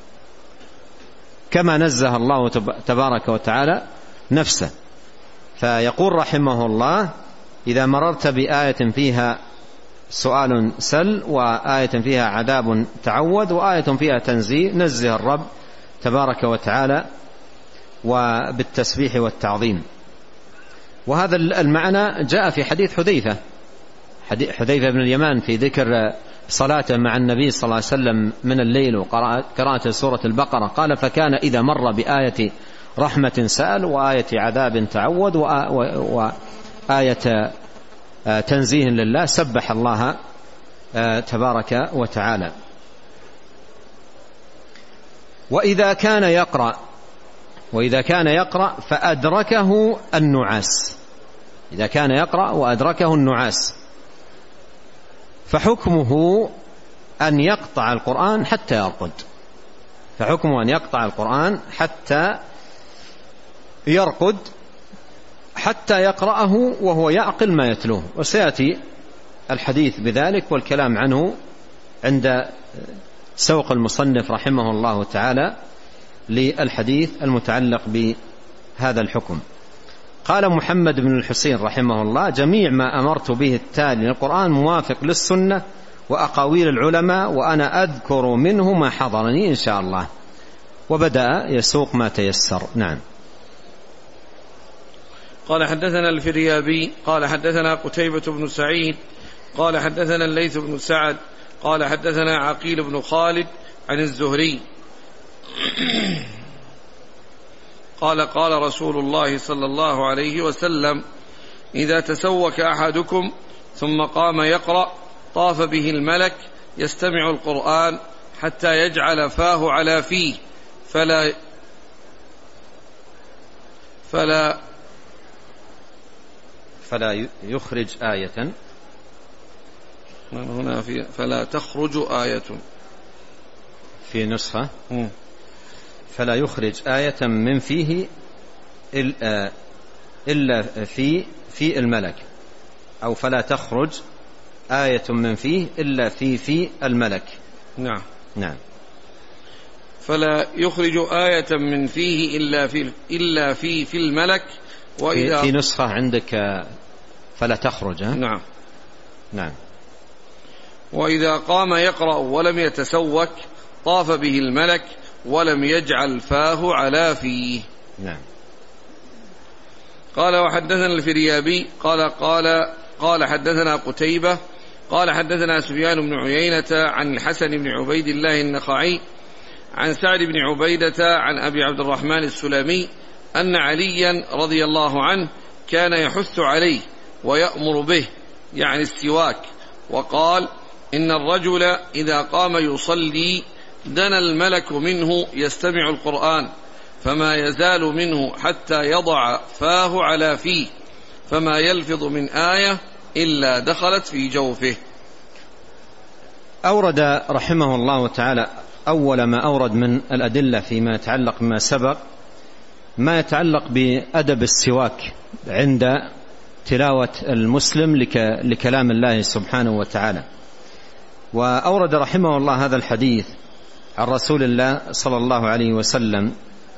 كما نزه الله تبارك وتعالى نفسه. فيقول رحمه الله إذا مررت بآية فيها سؤال سل وآية فيها عذاب تعوذ وآية فيها تنزيه نزه الرب تبارك وتعالى. وبالتسبيح والتعظيم. وهذا المعنى جاء في حديث حذيفة حذيفة بن اليمان في ذكر صلاته مع النبي صلى الله عليه وسلم من الليل وقراءة سورة البقرة. قال: فكان إذا مر بآية رحمة سأل، وآية عذاب تعود، وآية تنزيه لله سبح الله تبارك وتعالى. وإذا كان يقرأ وإذا كان يقرأ فأدركه النعاس إذا كان يقرأ وأدركه النعاس فحكمه أن يقطع القرآن حتى يرقد فحكمه أن يقطع القرآن حتى يرقد حتى يقرأه وهو يعقل ما يتلوه. وسيأتي الحديث بذلك والكلام عنه عند سوق المصنف رحمه الله تعالى للحديث المتعلق بهذا الحكم. قال محمد بن الحسين رحمه الله: جميع ما أمرت به التالي للقرآن موافق للسنة وأقاويل العلماء، وأنا أذكر منه ما حضرني إن شاء الله. وبدأ يسوق ما تيسر. نعم. قال: حدثنا الفريابي قال حدثنا قتيبة بن سعيد قال حدثنا الليث بن سعد قال حدثنا عقيل بن خالد عن الزهري قال: قال رسول الله صلى الله عليه وسلم: إذا تسوك أحدكم ثم قام يقرأ طاف به الملك يستمع القرآن حتى يجعل فاه على فيه فلا فلا فلا يخرج آية هنا في فلا تخرج آية في نسخة م. فلا يخرج آية من فيه إلا في في الملك، أو فلا تخرج آية من فيه إلا في في الملك. نعم نعم. فلا يخرج آية من فيه إلا في إلا في في الملك. وإذا في نسخة عندك فلا تخرج. نعم نعم. وإذا قام يقرأ ولم يتسوك طاف به الملك ولم يجعل فاه على فيه. نعم. قال: وحدثنا الفريابي قال قال قال حدثنا قتيبة قال حدثنا سفيان بن عيينة عن الحسن بن عبيد الله النخعي عن سعد بن عبيدة عن أبي عبد الرحمن السلمي أن عليا رضي الله عنه كان يحث عليه ويأمر به، يعني السواك، وقال: إن الرجل إذا قام يصلي دنا الملك منه يستمع القرآن فما يزال منه حتى يضع فاه على فيه فما يلفظ من آية إلا دخلت في جوفه. أورد رحمه الله تعالى أول ما أورد من الأدلة فيما يتعلق بما سبق ما يتعلق بأدب السواك عند تلاوة المسلم لكلام الله سبحانه وتعالى. وأورد رحمه الله هذا الحديث عن رسول الله صلى الله عليه وسلم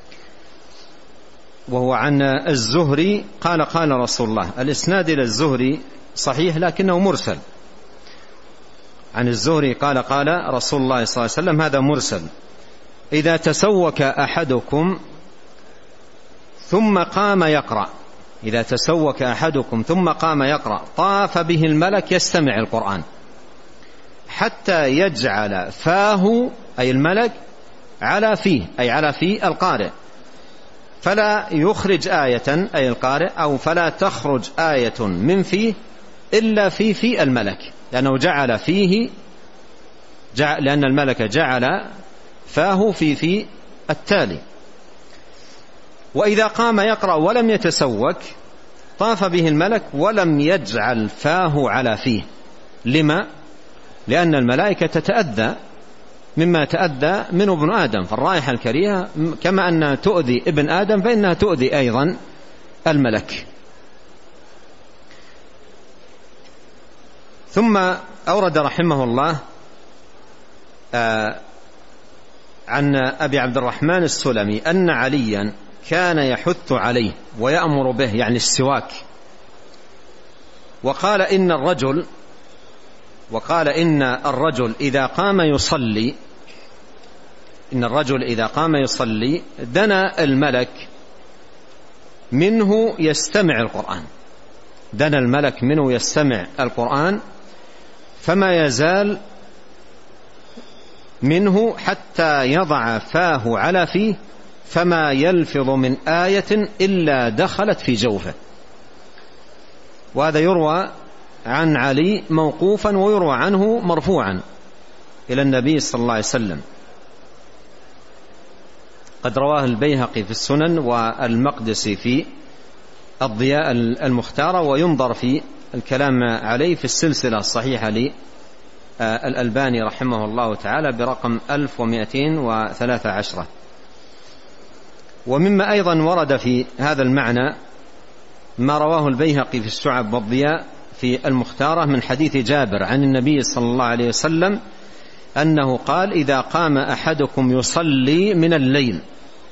وهو عن الزهري قال: قال رسول الله. الإسناد إلى الزهري صحيح لكنه مرسل. عن الزهري قال: قال رسول الله صلى الله عليه وسلم، هذا مرسل. إذا تسوك أحدكم ثم قام يقرأ إذا تسوك أحدكم ثم قام يقرأ طاف به الملك يستمع القرآن حتى يجعل فاه أي الملك على فيه أي على فيه القارئ فلا يخرج آية أي القارئ أو فلا تخرج آية من فيه إلا في في الملك، لأنه جعل فيه جعل لأن الملك جعل فاه في في التالي. وإذا قام يقرأ ولم يتسوك طاف به الملك ولم يجعل فاه على فيه. لما؟ لأن الملائكة تتأذى مما تأذى منه ابن آدم، فالرائحة الكريهة كما أنها تؤذي ابن آدم فإنها تؤذي أيضا الملك. ثم أورد رحمه الله آه عن أبي عبد الرحمن السلمي أن عليا كان يحث عليه ويأمر به، يعني السواك، وقال إن الرجل وقال إن الرجل إذا قام يصلي إن الرجل إذا قام يصلي دنا الملك منه يستمع القرآن، دنا الملك منه يستمع القرآن، فما يزال منه حتى يضع فاه على فيه، فما يلفظ من آية إلا دخلت في جوفه. وهذا يروى عن علي موقوفا ويروى عنه مرفوعا إلى النبي صلى الله عليه وسلم. قد رواه البيهقي في السنن والمقدسي في الضياء المختارة، وينظر في الكلام عليه في السلسلة الصحيحة للألباني رحمه الله تعالى برقم ألف ومائتين وثلاثة عشر. ومما أيضا ورد في هذا المعنى ما رواه البيهقي في الشعب والضياء في المختارة من حديث جابر عن النبي صلى الله عليه وسلم أنه قال: إذا قام أحدكم يصلي من الليل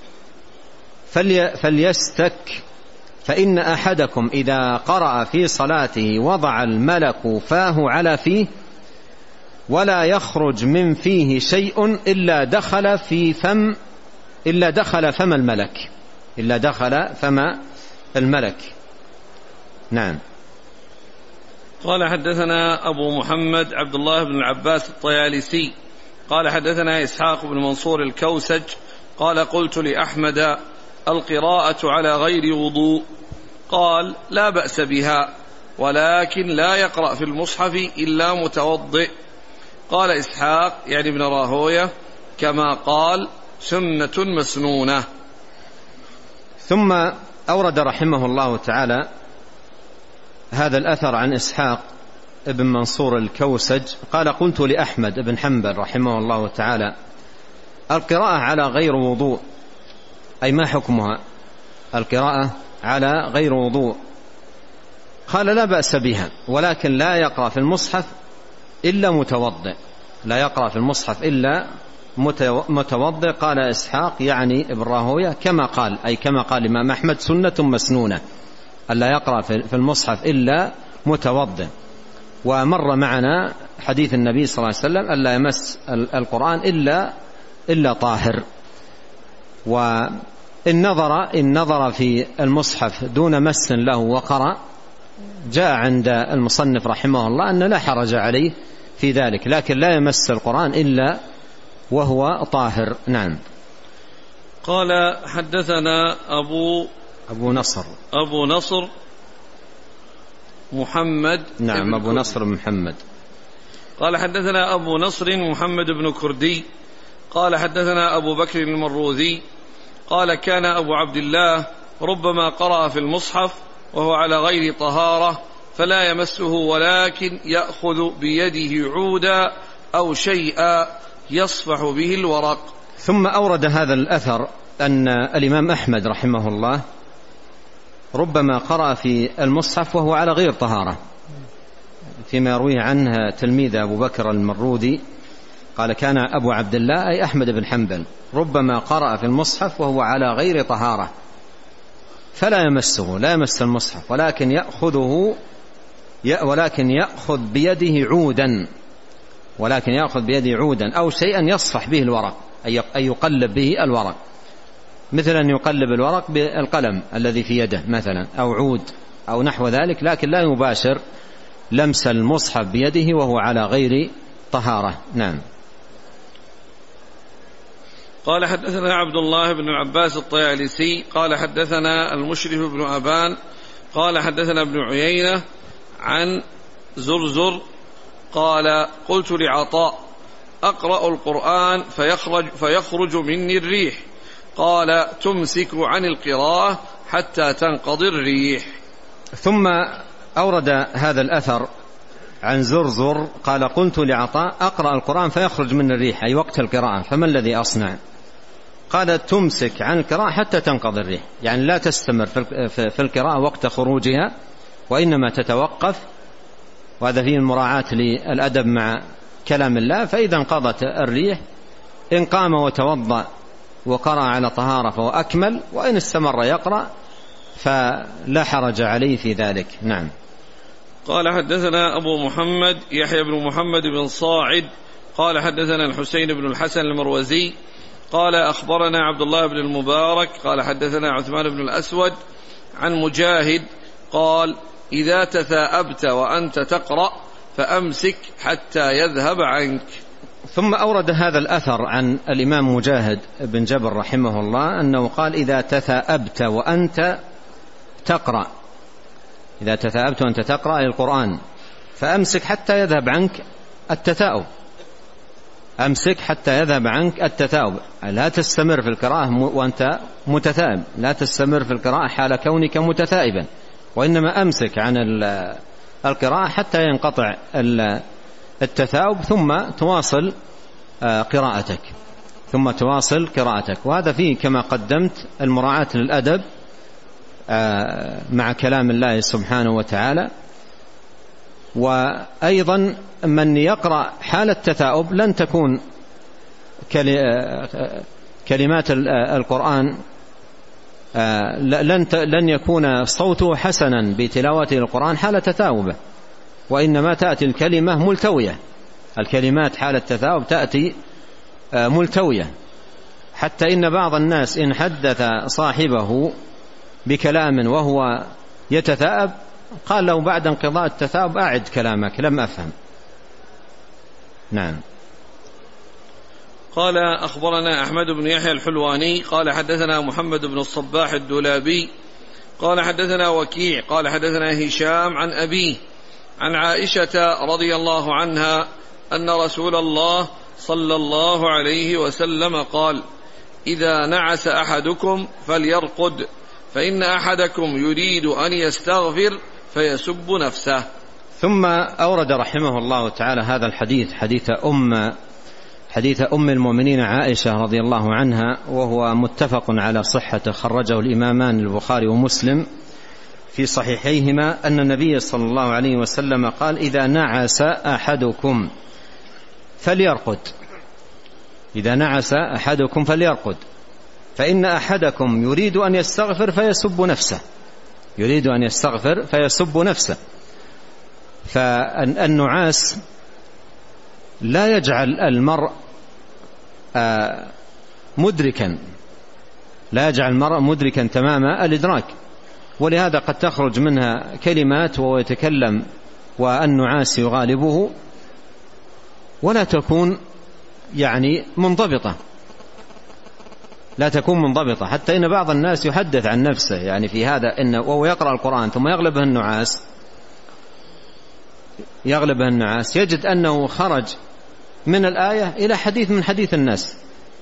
فليستك، فإن أحدكم إذا قرأ في صلاته وضع الملك فاه على فيه ولا يخرج من فيه شيء إلا دخل في فم إلا دخل فم الملك إلا دخل فم الملك. نعم. قال: حدثنا أبو محمد عبد الله بن العباس الطيالسي قال: حدثنا إسحاق بن منصور الكوسج قال: قلت لأحمد: القراءة على غير وضوء؟ قال: لا بأس بها، ولكن لا يقرأ في المصحف إلا متوضئ. قال إسحاق يعني ابن راهوية: كما قال سنة مسنونة. ثم أورد رحمه الله تعالى هذا الأثر عن إسحاق ابن منصور الكوسج قال: قلت لأحمد بن حنبل رحمه الله تعالى: القراءة على غير وضوء أي ما حكمها؟ القراءة على غير وضوء. قال: لا بأس بها، ولكن لا يقرأ في المصحف إلا متوضئ، لا يقرأ في المصحف إلا متوضئ. قال إسحاق يعني ابن راهوية: كما قال أي كما قال الإمام أحمد سنة مسنونة، ألا يقرأ في المصحف إلا متوضئ. ومر معنا حديث النبي صلى الله عليه وسلم ألا يمس القرآن إلا إلا طاهر. وإن نظر إن نظر في المصحف دون مس له وقرأ جاء عند المصنف رحمه الله أن لا حرج عليه في ذلك، لكن لا يمس القرآن إلا وهو طاهر. نعم. قال: حدثنا أبو أبو نصر أبو نصر محمد. نعم أبو نصر محمد. قال: حدثنا أبو نصر محمد بن كردي قال: حدثنا أبو بكر المروذي قال: كان أبو عبد الله ربما قرأ في المصحف وهو على غير طهارة فلا يمسه، ولكن يأخذ بيده عودا أو شيئا يصفح به الورق. ثم أورد هذا الأثر أن الإمام أحمد رحمه الله ربما قرأ في المصحف وهو على غير طهارة، فيما يرويه عنه تلميذ أبو بكر المروذي قال: كان أبو عبد الله أي أحمد بن حنبل ربما قرأ في المصحف وهو على غير طهارة فلا يمسه، لا يمس المصحف، ولكن يأخذه ولكن يأخذ بيده عودا ولكن يأخذ بيده عودا أو شيئا يصفح به الورق، أي يقلب به الورق، مثل أن يقلب الورق بالقلم الذي في يده مثلا أو عود أو نحو ذلك، لكن لا يباشر لمس المصحف بيده وهو على غير طهارة. نعم. قال: حدثنا عبد الله بن العباس الطيالسي قال: حدثنا المشرف بن أبان قال: حدثنا ابن عيينة عن زرزر قال: قلت لعطاء: أقرأ القرآن فيخرج, فيخرج مني الريح؟ قال: تمسك عن القراءة حتى تنقضي الريح. ثم أورد هذا الأثر عن زرزر قال: قلت لعطاء: أقرأ القرآن فيخرج من الريح أي وقت القراءة، فما الذي أصنع؟ قال: تمسك عن القراءة حتى تنقضي الريح، يعني لا تستمر في القراءة وقت خروجها، وإنما تتوقف، وهذا فيه المراعاة للأدب مع كلام الله. فإذا انقضت الريح إن قام وتوضأ وقرأ على طهارة فهو أكمل، وإن استمر يقرأ فلا حرج عليه في ذلك. نعم. قال: حدثنا أبو محمد يحيى بن محمد بن صاعد قال: حدثنا الحسين بن الحسن المروزي قال: أخبرنا عبد الله بن المبارك قال: حدثنا عثمان بن الأسود عن مجاهد قال: إذا تثاءبت وأنت تقرأ فأمسك حتى يذهب عنك. ثم أورد هذا الأثر عن الإمام مجاهد بن جبر رحمه الله أنه قال: إذا تثاءبت وأنت تقرأ، إذا تثاءبت وأنت تقرأ القرآن فأمسك حتى يذهب عنك التثاؤب، أمسك حتى يذهب عنك التثاؤب، لا تستمر في القراءة وأنت متثائب، لا تستمر في القراءة حال كونك متثائبا، وإنما أمسك عن القراءة حتى ينقطع التثاؤب ثم تواصل قراءتك ثم تواصل قراءتك. وهذا فيه كما قدمت المراعاة للأدب مع كلام الله سبحانه وتعالى. وأيضا من يقرأ حال التثاؤب لن تكون كلمات القرآن لن يكون صوته حسنا بتلاوته القرآن حال تثاؤبه، وإنما تأتي الكلمة ملتوية، الكلمات حال التثاؤب تأتي ملتوية، حتى إن بعض الناس إن حدث صاحبه بكلام وهو يتثاءب قال له بعد انقضاء التثاؤب: أعد كلامك لم أفهم. نعم. قال: أخبرنا أحمد بن يحيى الحلواني قال حدثنا محمد بن الصباح الدولابي قال حدثنا وكيع قال حدثنا هشام عن أبيه عن عائشة رضي الله عنها أن رسول الله صلى الله عليه وسلم قال: إذا نعس أحدكم فليرقد، فإن أحدكم يريد أن يستغفر فيسب نفسه. ثم أورد رحمه الله تعالى هذا الحديث، حديث أم حديث أم المؤمنين عائشة رضي الله عنها، وهو متفق على صحته، خرجه الإمامان البخاري ومسلم في صحيحيهما، أن النبي صلى الله عليه وسلم قال: إذا نعس أحدكم فليرقد، إذا نعس أحدكم فليرقد، فإن أحدكم يريد أن يستغفر فيسب نفسه، يريد أن يستغفر فيسب نفسه. فالنعاس لا يجعل المرء مدركا لا يجعل المرء مدركا تمام الإدراك، ولهذا قد تخرج منها كلمات وهو يتكلم والنعاس يغالبه ولا تكون يعني منضبطة، لا تكون منضبطة، حتى إن بعض الناس يحدث عن نفسه يعني في هذا، إنه وهو يقرأ القرآن ثم يغلبه النعاس يغلبه النعاس يجد أنه خرج من الآية إلى حديث من حديث الناس،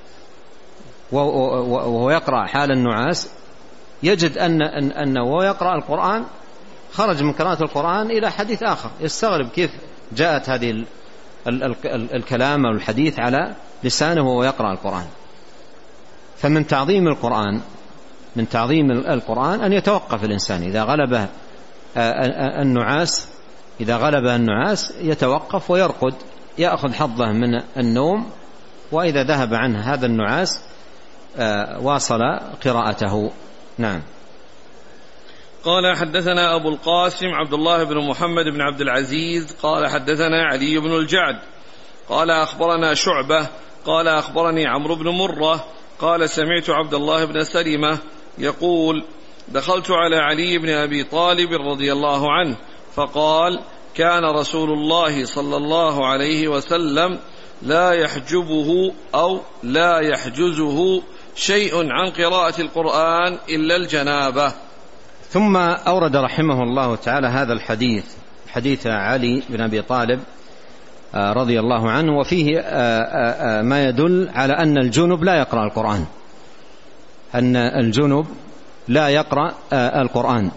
وهو يقرأ حال النعاس يجد أن أنه وهو يقرأ القرآن خرج من قراءة القرآن إلى حديث آخر، يستغرب كيف جاءت هذه الكلام أو الحديث على لسانه وهو يقرأ القرآن. فمن تعظيم القرآن من تعظيم القرآن أن يتوقف الإنسان إذا غلبه النعاس إذا غلبه النعاس يتوقف ويرقد، يأخذ حظه من النوم، وإذا ذهب عنه هذا النعاس واصل قراءته. نعم. قال: حدثنا أبو القاسم عبد الله بن محمد بن عبد العزيز قال حدثنا علي بن الجعد قال أخبرنا شعبة قال أخبرني عمرو بن مرة قال سمعت عبد الله بن سلمة يقول: دخلت على علي بن أبي طالب رضي الله عنه فقال: كان رسول الله صلى الله عليه وسلم لا يحجبه أو لا يحجزه شيء عن قراءة القرآن إلا الجنابة. ثم أورد رحمه الله تعالى هذا الحديث، حديث علي بن أبي طالب رضي الله عنه، وفيه ما يدل على أن الجنب لا يقرأ القرآن، أن الجنب لا يقرأ القرآن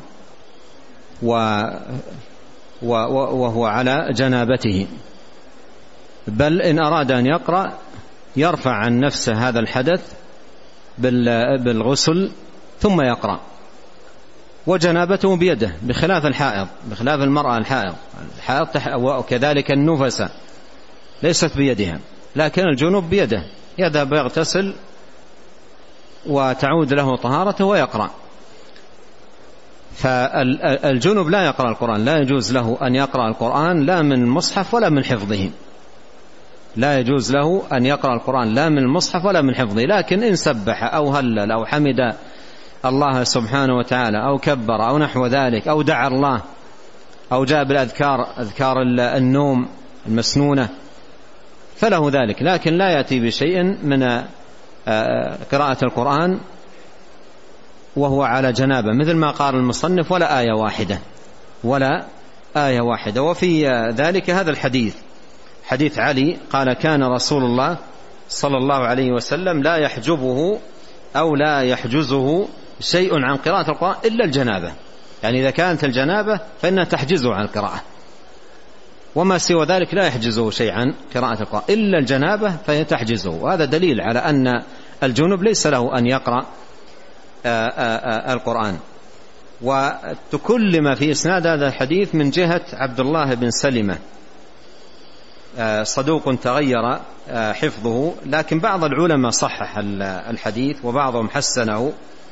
وهو على جنابته، بل إن أراد أن يقرأ يرفع عن نفسه هذا الحدث بالغسل ثم يقرأ، وجنابته بيده، بخلاف الحائض، بخلاف المرأة الحائض، الحائض وكذلك النفسة ليست بيدها، لكن الجنوب بيده، يذهب يغتسل وتعود له طهارته ويقرأ. فالجنوب لا يقرأ القرآن، لا يجوز له أن يقرأ القرآن لا من المصحف ولا من حفظه، لا يجوز له أن يقرأ القرآن لا من المصحف ولا من حفظه، لكن إن سبح أو هلل أو حمد الله سبحانه وتعالى أو كبر أو نحو ذلك أو دعا الله أو جاء بالأذكار أذكار النوم المسنونة فله ذلك، لكن لا يأتي بشيء من قراءة القرآن وهو على جنابه، مثل ما قال المصنف ولا آية واحدة ولا آية واحدة. وفي ذلك هذا الحديث حديث علي قال كان رسول الله صلى الله عليه وسلم لا يحجبه أو لا يحجزه شيء عن قراءة القرآن إلا الجنابة، يعني إذا كانت الجنابة فإنها تحجزه عن القراءة، وما سوى ذلك لا يحجزه شيء عن قراءة القرآن إلا الجنابة فهي تحجزه. وهذا دليل على أن الجنوب ليس له أن يقرأ آآ آآ القرآن. وتكلم في إسناد هذا الحديث من جهة عبد الله بن سلمة صدوق تغير حفظه، لكن بعض العلماء صحح الحديث وبعضهم حسنه،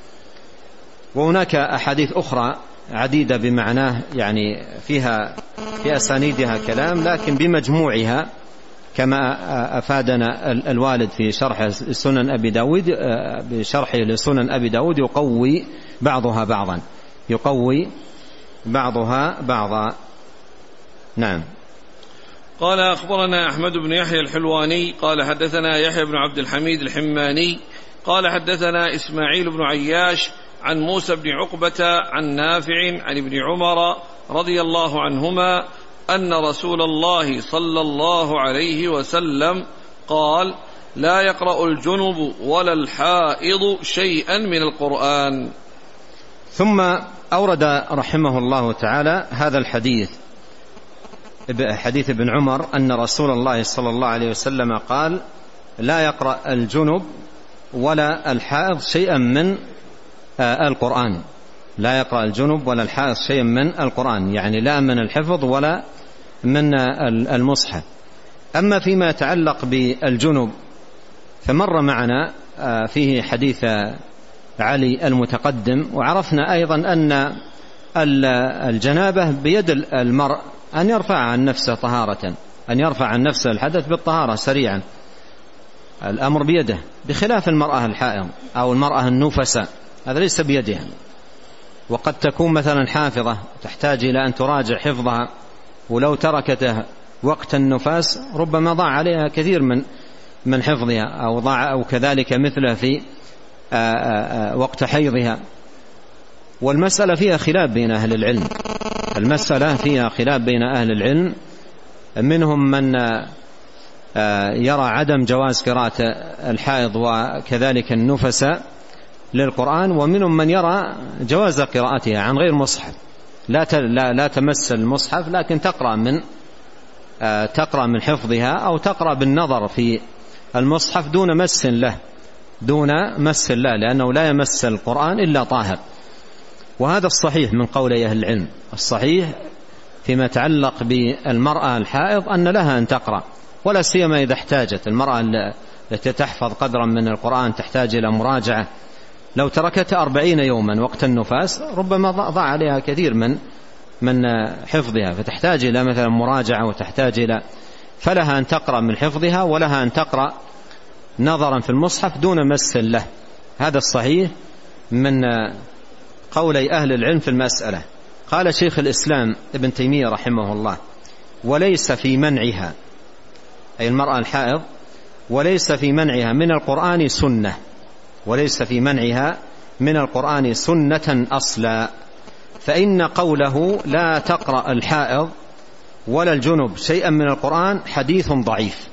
وهناك أحاديث أخرى عديدة بمعناه يعني فيها في أسانيدها كلام، لكن بمجموعها كما أفادنا الوالد في شرح سنن أبي داود بشرحه لسنن أبي داود يقوي بعضها بعضا يقوي بعضها بعضا. نعم. قال أخبرنا أحمد بن يحيى الحلواني قال حدثنا يحيى بن عبد الحميد الحماني قال حدثنا إسماعيل بن عياش عن موسى بن عقبة عن نافع عن ابن عمر رضي الله عنهما أن رسول الله صلى الله عليه وسلم قال لا يقرأ الجنب ولا الحائض شيئا من القرآن. ثم أورد رحمه الله تعالى هذا الحديث حديث ابن عمر أن رسول الله صلى الله عليه وسلم قال لا يقرأ الجنب ولا الحائض شيئا من القرآن، لا يقرأ الجنب ولا الحائض شيئا من القرآن، يعني لا من الحفظ ولا من المصحف. أما فيما يتعلق بالجنب فمر معنا فيه حديث علي المتقدم، وعرفنا أيضا أن الجنابة بيد المرء أن يرفع عن نفسه طهارة، أن يرفع عن نفسه الحدث بالطهارة سريعا، الأمر بيده، بخلاف المرأة الحائض أو المرأة النفساء هذا ليس بيدها، وقد تكون مثلا حافظة تحتاج إلى أن تراجع حفظها، ولو تركته وقت النفاس ربما ضاع عليها كثير من من حفظها، أو ضاع أو كذلك مثله في آآ آآ وقت حيضها. والمسألة فيها خلاف بين أهل العلم، المسألة فيها خلاف بين أهل العلم، منهم من يرى عدم جواز قراءة الحائض وكذلك النفساء للقرآن، ومنهم من يرى جواز قراءتها عن غير مصحف، لا لا لا تمس المصحف لكن تقرأ من تقرأ من حفظها أو تقرأ بالنظر في المصحف دون مس له دون مس له لأنه لا يمس القرآن إلا طاهر. وهذا الصحيح من قول أهل العلم، الصحيح فيما يتعلق بالمرأة الحائض أن لها أن تقرأ، ولا سيما إذا احتاجت. المرأة التي تحفظ قدرا من القرآن تحتاج إلى مراجعة، لو تركت أربعين يوما وقت النفاس ربما ضاع عليها كثير من من حفظها، فتحتاج إلى مثلا مراجعة وتحتاج إلى فلها أن تقرأ من حفظها، ولها أن تقرأ نظرا في المصحف دون مس له. هذا الصحيح من قولي أهل العلم في المسألة. قال شيخ الإسلام ابن تيمية رحمه الله وليس في منعها، أي المرأة الحائض، وليس في منعها من القرآن سنة، وليس في منعها من القرآن سنة أصلا، فإن قوله لا تقرأ الحائض ولا الجنب شيئا من القرآن حديث ضعيف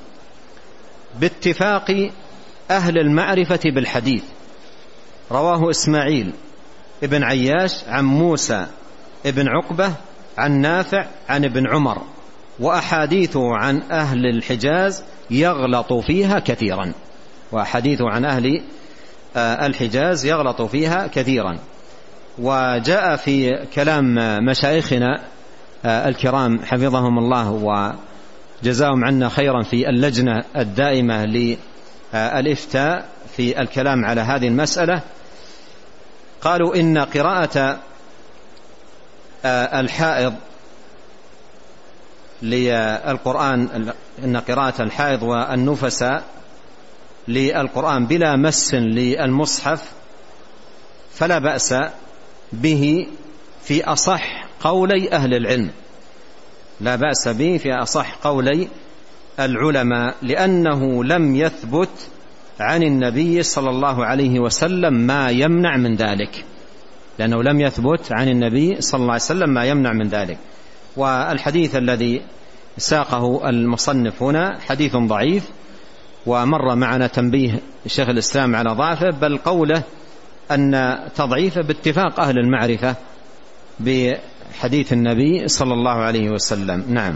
باتفاق أهل المعرفة بالحديث. رواه إسماعيل ابن عياش عن موسى ابن عقبة عن نافع عن ابن عمر، وأحاديثه عن أهل الحجاز يغلط فيها كثيرا، وأحاديثه عن أهل الحجاز يغلط فيها كثيرا. وجاء في كلام مشايخنا الكرام حفظهم الله وجزاهم عنا خيرا في اللجنة الدائمة للإفتاء في الكلام على هذه المسألة، قالوا إن قراءة الحائض للقرآن إن قراءة الحائض والنفساء للقرآن بلا مس للمصحف فلا بأس به في أصح قولي أهل العلم، لا بأس به في أصح قولي العلماء، لأنه لم يثبت عن النبي صلى الله عليه وسلم ما يمنع من ذلك، لأنه لم يثبت عن النبي صلى الله عليه وسلم ما يمنع من ذلك. والحديث الذي ساقه المصنف هنا حديث ضعيف، ومر معنا تنبيه شيخ الإسلام على ضعفه، بل قوله أن تضعيفه باتفاق أهل المعرفة بحديث النبي صلى الله عليه وسلم. نعم.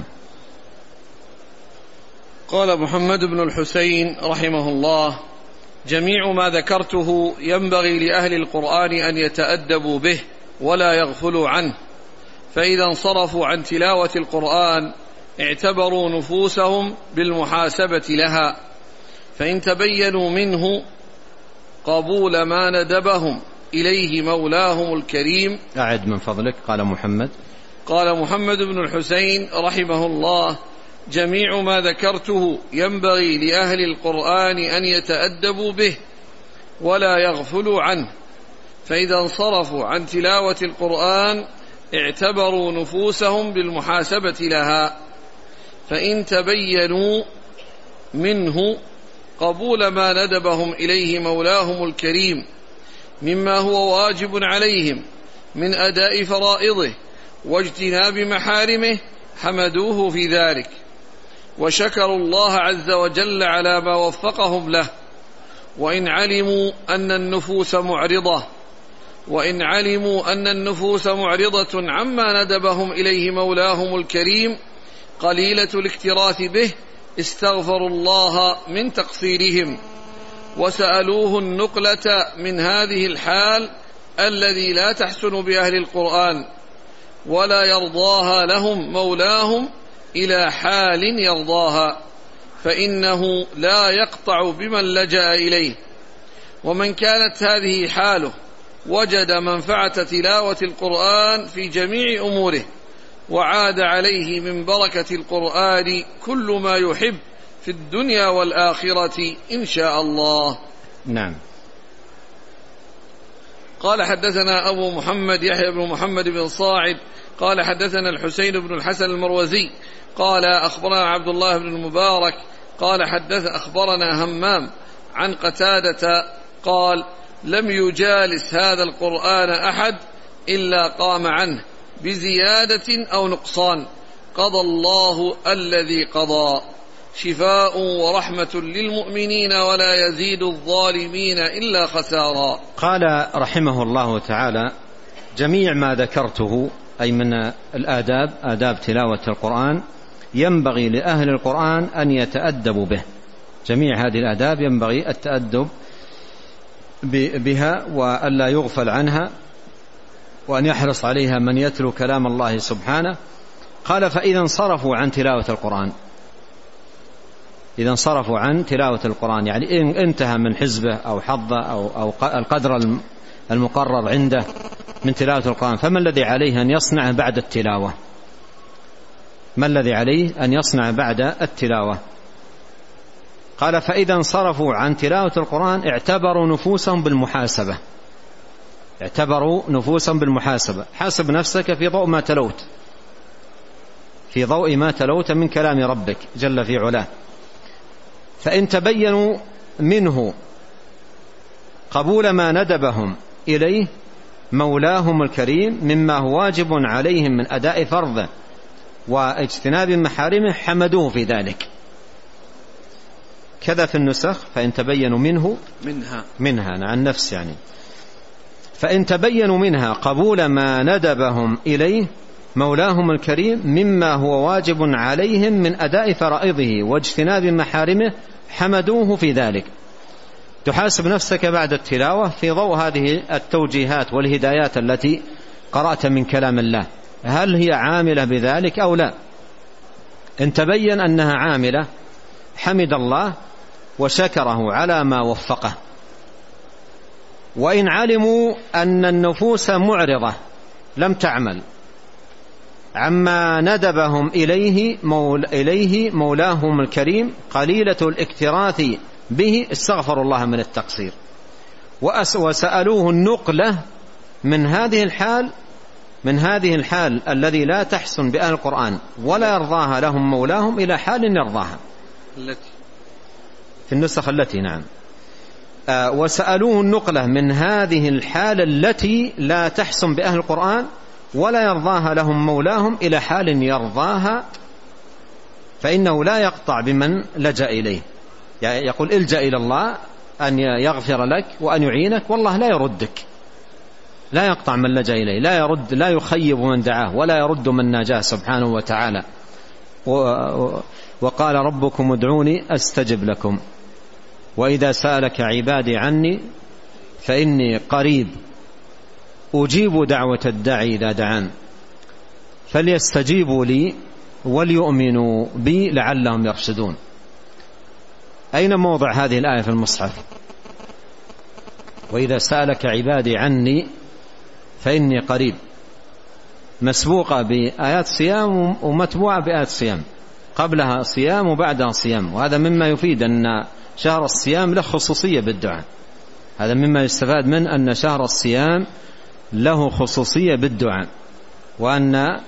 قال محمد بن الحسين رحمه الله: جميع ما ذكرته ينبغي لأهل القرآن أن يتأدبوا به ولا يغفلوا عنه، فإذا انصرفوا عن تلاوة القرآن اعتبروا نفوسهم بالمحاسبة لها، فإن تبينوا منه قبول ما ندبهم إليه مولاهم الكريم. أعد من فضلك. قال محمد قال محمد بن الحسين رحمه الله: جميع ما ذكرته ينبغي لأهل القرآن أن يتأدبوا به ولا يغفلوا عنه، فإذا انصرفوا عن تلاوة القرآن اعتبروا نفوسهم بالمحاسبة لها، فإن تبينوا منه قبول ما ندبهم إليه مولاهم الكريم مما هو واجب عليهم من أداء فرائضه واجتناب محارمه حمدوه في ذلك، وشكروا الله عز وجل على ما وفقهم له. وإن علموا أن النفوس معرضة وإن علموا أن النفوس معرضة عما ندبهم إليه مولاهم الكريم قليلة الاكتراث به استغفروا الله من تقصيرهم، وسألوه النقلة من هذه الحال الذي لا تحسن بأهل القرآن، ولا يرضاها لهم مولاهم إلى حال يرضاها، فإنه لا يقطع بمن لجأ إليه. ومن كانت هذه حاله وجد منفعة تلاوة القرآن في جميع أموره، وعاد عليه من بركة القرآن كل ما يحب في الدنيا والآخرة إن شاء الله. نعم. قال حدثنا أبو محمد يحيى بن محمد بن صاعد قال حدثنا الحسين بن الحسن المروزي قال أخبرنا عبد الله بن المبارك قال حدث أخبرنا همام عن قتادة قال: لم يجالس هذا القرآن أحد إلا قام عنه بزيادة أو نقصان، قضى الله الذي قضى، شفاء ورحمة للمؤمنين ولا يزيد الظالمين إلا خسارا. قال رحمه الله تعالى: جميع ما ذكرته أي من الآداب، آداب تلاوة القرآن، ينبغي لأهل القرآن أن يتأدبوا به. جميع هذه الآداب ينبغي التأدب بها وألا يغفل عنها، وأن يحرص عليها من يتلو كلام الله سبحانه. قال: فإذا انصرفوا عن تلاوة القرآن، إذا انصرفوا عن تلاوة القرآن يعني إن انتهى من حزبه أو حظه أو, أو القدر المقرر عنده من تلاوة القرآن، فما الذي عليه أن يصنع بعد التلاوة؟ ما الذي عليه أن يصنع بعد التلاوة؟ قال: فإذا انصرفوا عن تلاوة القرآن اعتبروا نفوسهم بالمحاسبة، اعتبروا نفوسهم بالمحاسبة. حاسب نفسك في ضوء ما تلوت، في ضوء ما تلوت من كلام ربك جل في علاه. فإن تبينوا منه قبول ما ندبهم إليه مولاهم الكريم مما هو واجب عليهم من أداء فرضه واجتناب محارمه حمدوه في ذلك. كذا في النسخ: فإن تبينوا منه منها منها عن نفس يعني فإن تبينوا منها قبول ما ندبهم إليه مولاهم الكريم مما هو واجب عليهم من أداء فرائضه واجتناب محارمه حمدوه في ذلك. تحاسب نفسك بعد التلاوة في ضوء هذه التوجيهات والهدايات التي قرأت من كلام الله، هل هي عاملة بذلك أو لا؟ إن تبين أنها عاملة حمد الله وشكره على ما وفقه. وإن علموا أن النفوس معرضة لم تعمل عما ندبهم إليه, مول إليه مولاهم الكريم قليلة الاكتراث به استغفروا الله من التقصير، وسألوه النقلة من هذه الحال من هذه الحال الذي لا تحسن بأهل القرآن ولا يرضاها لهم مولاهم إلى حال يرضاها التي في النسخ التي نعم آه وسألوه النقلة من هذه الحال التي لا تحسن بأهل القرآن ولا يرضاها لهم مولاهم إلى حال يرضاها، فإنه لا يقطع بمن لجأ إليه، يعني يقول الجأ إلى الله أن يغفر لك وأن يعينك، والله لا يردك، لا يقطع من لجأ إليه، لا يرد، لا يخيب من دعاه ولا يرد من ناجاه سبحانه وتعالى. وقال ربكم ادعوني أستجب لكم وإذا سألك عبادي عني فإني قريب أجيب دعوة الداعي إذا دعان فليستجيبوا لي وليؤمنوا بي لعلهم يرشدون. أين موضع هذه الآية في المصحف؟ وإذا سألك عبادي عني فإني قريب، مسبوقة بآيات صيام ومتبوعة بآيات صيام، قبلها صيام وبعدها صيام، وهذا مما يفيد أن شهر الصيام له خصوصية بالدعاء. هذا مما يستفاد من أن شهر الصيام له خصوصية بالدعاء، وأن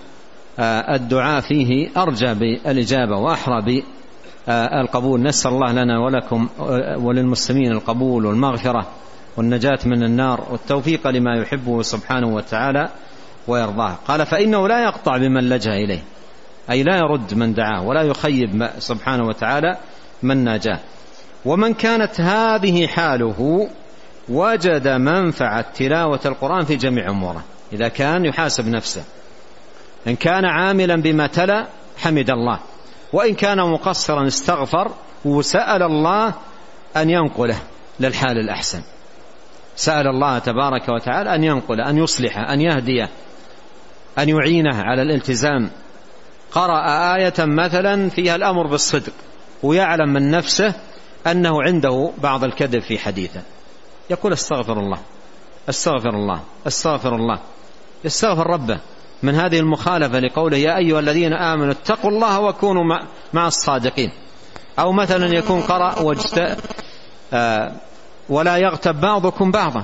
الدعاء فيه أرجى بالإجابة وأحرى بالقبول. نسأل الله لنا ولكم وللمسلمين القبول والمغفرة والنجاة من النار والتوفيق لما يحبه سبحانه وتعالى ويرضاه. قال فإنه لا يقطع بمن لجأ إليه، أي لا يرد من دعاه ولا يخيب سبحانه وتعالى من ناجاه. ومن كانت هذه حاله وجد منفعة تلاوة القرآن في جميع أموره. إذا كان يحاسب نفسه، إن كان عاملا بما تلا حمد الله، وإن كان مقصرا استغفر وسأل الله أن ينقله للحال الأحسن، سأل الله تبارك وتعالى أن ينقله، أن يصلحه، أن يهديه، أن يعينه على الالتزام. قرأ آية مثلا فيها الأمر بالصدق ويعلم من نفسه أنه عنده بعض الكذب في حديثه، يقول استغفر الله استغفر الله استغفر الله، يستغفر ربه من هذه المخالفة لقوله يا أيها الذين آمنوا اتقوا الله وكونوا مع الصادقين. أو مثلا يكون قرأ واجت... آه ولا يغتب بعضكم بعضا،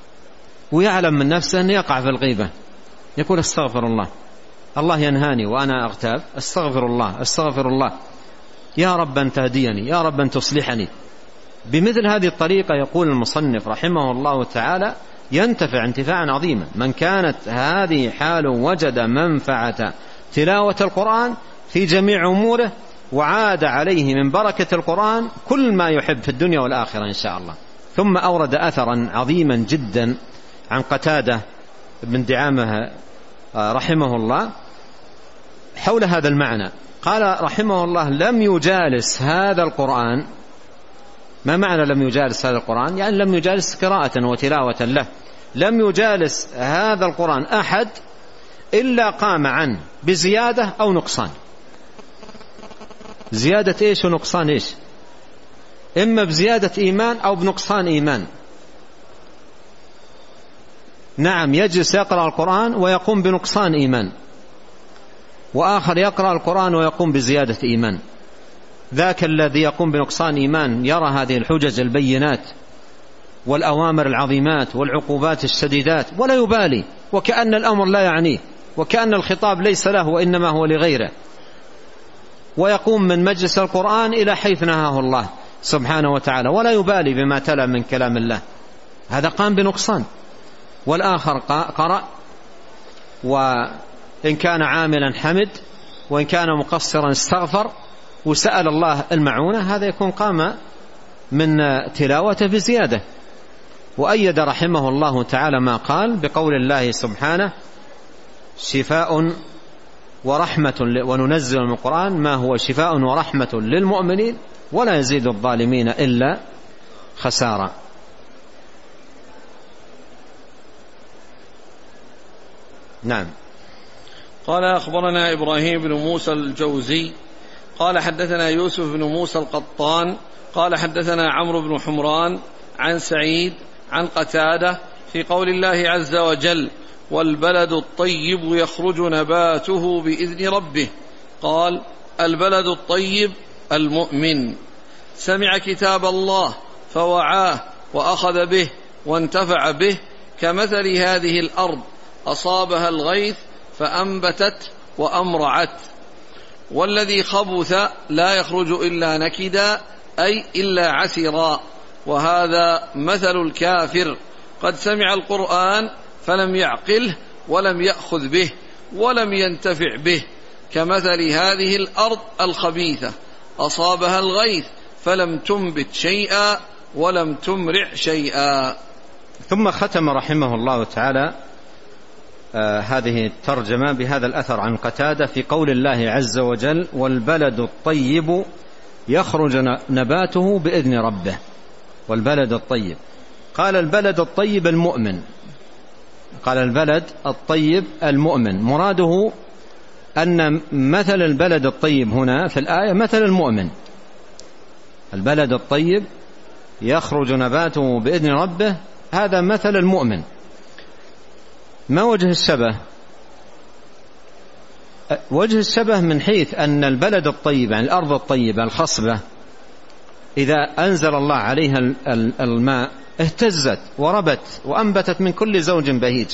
ويعلم من نفسه أن يقع في الغيبة، يقول استغفر الله، الله ينهاني وأنا أغتاب، استغفر الله استغفر الله، يا رب أن تهديني، يا رب أن تصلحني. بمثل هذه الطريقة يقول المصنف رحمه الله تعالى ينتفع انتفاعا عظيما. من كانت هذه حاله وجد منفعة تلاوة القرآن في جميع أموره وعاد عليه من بركة القرآن كل ما يحب في الدنيا والآخرة إن شاء الله. ثم أورد أثرا عظيما جدا عن قتادة بن دعامة رحمه الله حول هذا المعنى. قال رحمه الله لم يجالس هذا القرآن. ما معنى لم يجالس هذا القرآن؟ يعني لم يجالس قراءة وتلاوة له، لم يجالس هذا القرآن أحد إلا قام عنه بزيادة أو نقصان. زيادة إيش ونقصان إيش؟ إما بزيادة إيمان أو بنقصان إيمان. نعم، يجلس يقرأ القرآن ويقوم بنقصان إيمان، وآخر يقرأ القرآن ويقوم بزيادة إيمان. ذاك الذي يقوم بنقصان إيمان يرى هذه الحجج البينات والأوامر العظيمات والعقوبات الشديدات ولا يبالي، وكأن الأمر لا يعنيه، وكأن الخطاب ليس له وإنما هو لغيره، ويقوم من مجلس القرآن إلى حيث نهاه الله سبحانه وتعالى ولا يبالي بما تلا من كلام الله. هذا قام بنقصان. والآخر قرأ وإن كان عاملا حمد، وإن كان مقصرا استغفر وسأل الله المعونة، هذا يكون قام من تلاوته بزيادة. وأيد رحمه الله تعالى ما قال بقول الله سبحانه شفاء ورحمة، وننزل من القرآن ما هو شفاء ورحمة للمؤمنين ولا يزيد الظالمين إلا خسارة. نعم. قال أخبرنا إبراهيم بن موسى الجوزي قال حدثنا يوسف بن موسى القطان قال حدثنا عمرو بن حمران عن سعيد عن قتادة في قول الله عز وجل والبلد الطيب يخرج نباته بإذن ربه. قال البلد الطيب المؤمن سمع كتاب الله فوعاه وأخذ به وانتفع به كمثل هذه الأرض أصابها الغيث فأنبتت وأمرعت. والذي خبث لا يخرج إلا نكدا أي إلا عسرا. وهذا مثل الكافر قد سمع القرآن فلم يعقله ولم يأخذ به ولم ينتفع به، كمثل هذه الأرض الخبيثة أصابها الغيث فلم تنبت شيئا ولم تمرع شيئا. ثم ختم رحمه الله تعالى آه هذه الترجمة بهذا الأثر عن قتادة في قول الله عز وجل: والبلد الطيب يخرج نباته بإذن ربه. والبلد الطيب، قال البلد الطيب المؤمن، قال البلد الطيب المؤمن، مراده أن مثل البلد الطيب هنا في الآية مثل المؤمن. البلد الطيب يخرج نباته بإذن ربه، هذا مثل المؤمن. ما وجه الشبه؟ وجه الشبه من حيث أن البلد الطيب، يعني الأرض الطيبة الخصبة، إذا أنزل الله عليها الماء اهتزت وربت وأنبتت من كل زوج بهيج.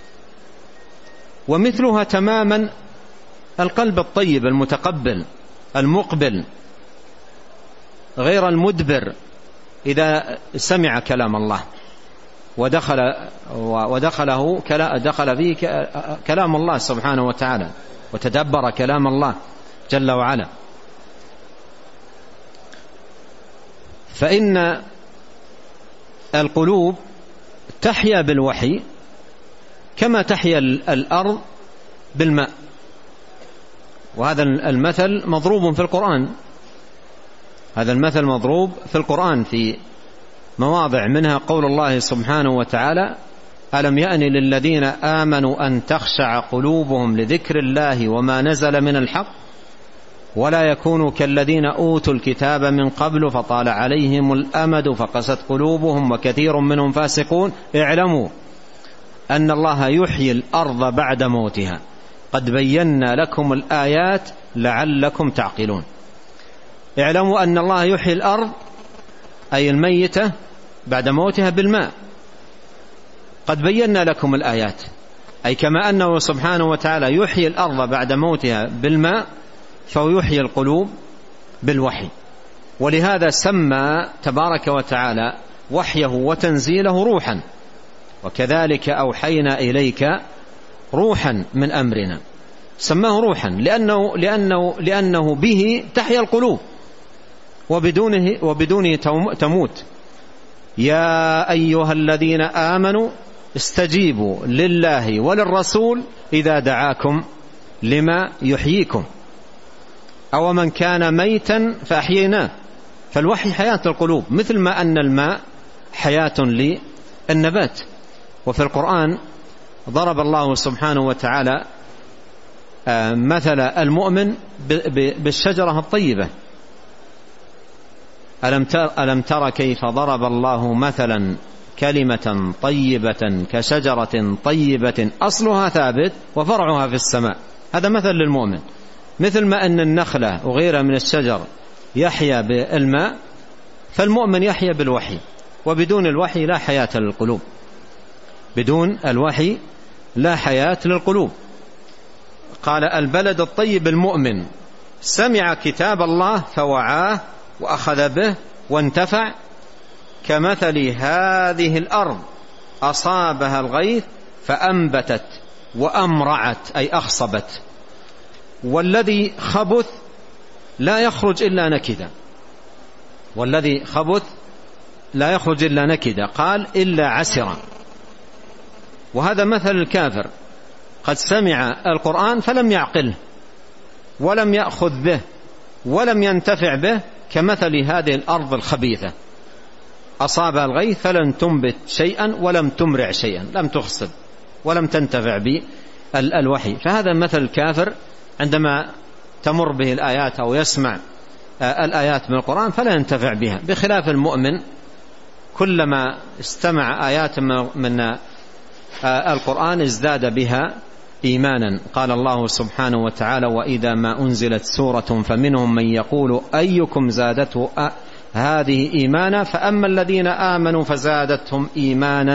ومثلها تماما القلب الطيب المتقبل المقبل غير المدبر إذا سمع كلام الله ودخل ودخله دخل فيه كلام الله سبحانه وتعالى وتدبر كلام الله جل وعلا. فإن القلوب تحيا بالوحي كما تحيا الأرض بالماء. وهذا المثل مضروب في القرآن، هذا المثل مضروب في القرآن في مواضع، منها قول الله سبحانه وتعالى: ألم يأن للذين آمنوا أن تخشع قلوبهم لذكر الله وما نزل من الحق ولا يكونوا كالذين أوتوا الكتاب من قبل فطال عليهم الأمد فقست قلوبهم وكثير منهم فاسقون اعلموا أن الله يحيي الأرض بعد موتها قد بينا لكم الآيات لعلكم تعقلون. اعلموا أن الله يحيي الأرض أي الميتة بعد موتها بالماء، قد بينا لكم الآيات، أي كما أنه سبحانه وتعالى يحيي الأرض بعد موتها بالماء فهو يحيي القلوب بالوحي. ولهذا سمى تبارك وتعالى وحيه وتنزيله روحا، وكذلك أوحينا إليك روحا من أمرنا، سماه روحا لأنه, لأنه, لأنه به تحيا القلوب وبدونه, وبدونه تموت. يا أيها الذين آمنوا استجيبوا لله وللرسول إذا دعاكم لما يحييكم أو من كان ميتا فأحييناه. فالوحي حياة القلوب، مثل ما أن الماء حياة للنبات. وفي القرآن ضرب الله سبحانه وتعالى مثل المؤمن بالشجرة الطيبة: ألم تر كيف ضرب الله مثلا كلمة طيبة كشجرة طيبة أصلها ثابت وفرعها في السماء. هذا مثل للمؤمن، مثل ما أن النخلة وغيرها من الشجر يحيا بالماء، فالمؤمن يحيا بالوحي، وبدون الوحي لا حياة للقلوب، بدون الوحي لا حياة للقلوب. قال: البلد الطيب المؤمن سمع كتاب الله فوعاه وأخذ به وانتفع، كمثل هذه الأرض أصابها الغيث فأنبتت وأمرعت أي أخصبت. والذي خبث لا يخرج إلا نكدا، والذي خبث لا يخرج إلا نكدا، قال إلا عسرا. وهذا مثل الكافر قد سمع القرآن فلم يعقله ولم يأخذ به ولم ينتفع به، كمثل هذه الأرض الخبيثة أصابها الغيث فلن تنبت شيئا ولم تمرع شيئا، لم تخصب ولم تنتفع بالوحي. فهذا مثل الكافر عندما تمر به الآيات أو يسمع الآيات من القرآن فلا ينتفع بها، بخلاف المؤمن كلما استمع آيات من القرآن ازداد بها إيمانا. قال الله سبحانه وتعالى: وإذا ما أنزلت سورة فمنهم من يقول أيكم زادته هذه إيمانا فأما الذين آمنوا فزادتهم إيمانا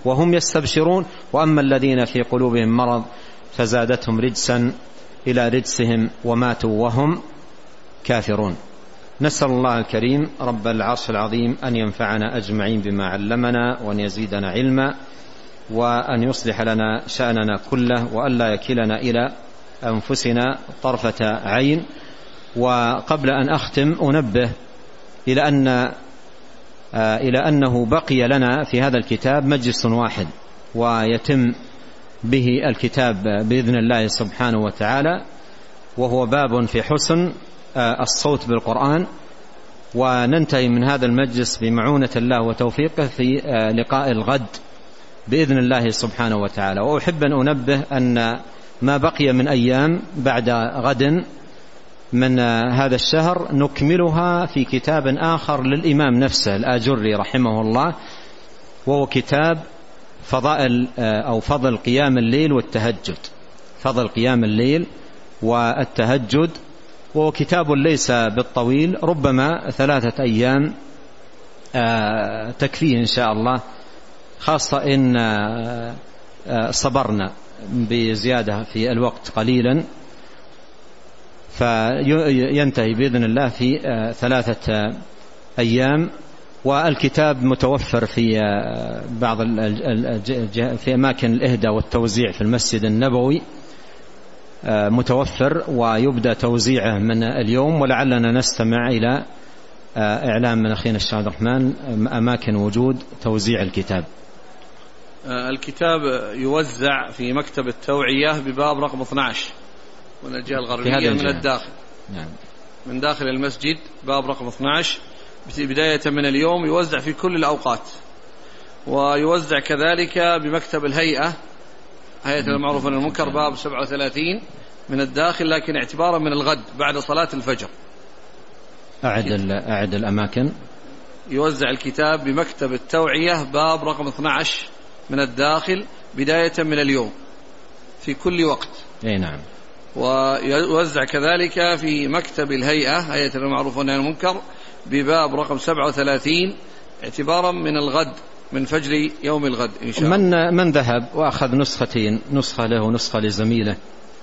وهم يستبشرون. وأما الذين في قلوبهم مرض فزادتهم رجسا إلى رجسهم وماتوا وهم كافرون. نسأل الله الكريم رب العرش العظيم أن ينفعنا أجمعين بما علمنا، وأن يزيدنا علما، وأن يصلح لنا شأننا كله، وأن لا يكلنا إلى أنفسنا طرفة عين. وقبل أن أختم أنبه إلى أن إلى أنه بقي لنا في هذا الكتاب مجلس واحد ويتم به الكتاب بإذن الله سبحانه وتعالى، وهو باب في حسن الصوت بالقرآن. وننتهي من هذا المجلس بمعونة الله وتوفيقه في لقاء الغد بإذن الله سبحانه وتعالى. وأحب أن أنبه أن ما بقي من أيام بعد غد من هذا الشهر نكملها في كتاب آخر للإمام نفسه الآجري رحمه الله، وهو كتاب فضائل أو فضل قيام الليل والتهجد، فضل قيام الليل والتهجد. وهو كتاب ليس بالطويل، ربما ثلاثة أيام تكفيه إن شاء الله، خاصة إن صبرنا بزيادة في الوقت قليلا، فينتهي بإذن الله في ثلاثة أيام. والكتاب متوفر في بعض في أماكن الإهداء والتوزيع في المسجد النبوي، متوفر ويبدأ توزيعه من اليوم، ولعلنا نستمع إلى إعلام من أخينا الشيخ عبد الرحمن أماكن وجود توزيع الكتاب. الكتاب يوزع في مكتب التوعية بباب رقم اثني عشر من الجهة الغربية من الداخل، نعم. من داخل المسجد باب رقم اثني عشر بداية من اليوم، يوزع في كل الأوقات. ويوزع كذلك بمكتب الهيئة، هيئة المعروف عن المنكر، باب سبعة وثلاثين من الداخل، لكن اعتبارا من الغد بعد صلاة الفجر. أعد, أعد الأماكن. يوزع الكتاب بمكتب التوعية باب رقم اثني عشر من الداخل بداية من اليوم في كل وقت. أي نعم. ويوزع كذلك في مكتب الهيئة، هيئة المعروف عن المنكر، بباب رقم سبعة وثلاثين اعتبارا من الغد، من فجر يوم الغد إن شاء الله. من من ذهب وأخذ نسختين، نسخة له ونسخة لزميله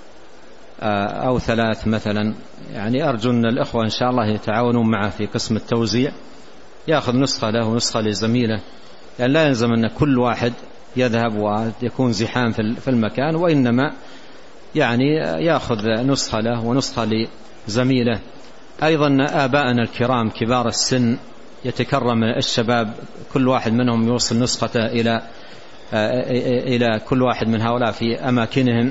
أو ثلاث مثلا، يعني أرجو أن الإخوة إن شاء الله يتعاونون معه في قسم التوزيع، يأخذ نسخة له ونسخة لزميله، يعني لا يلزم أن كل واحد يذهب ويكون زحام في المكان، وإنما يعني يأخذ نسخة له ونسخة لزميله. أيضا آباءنا الكرام كبار السن يتكرم الشباب كل واحد منهم يوصل نسخته إلى إلى كل واحد من هؤلاء في أماكنهم،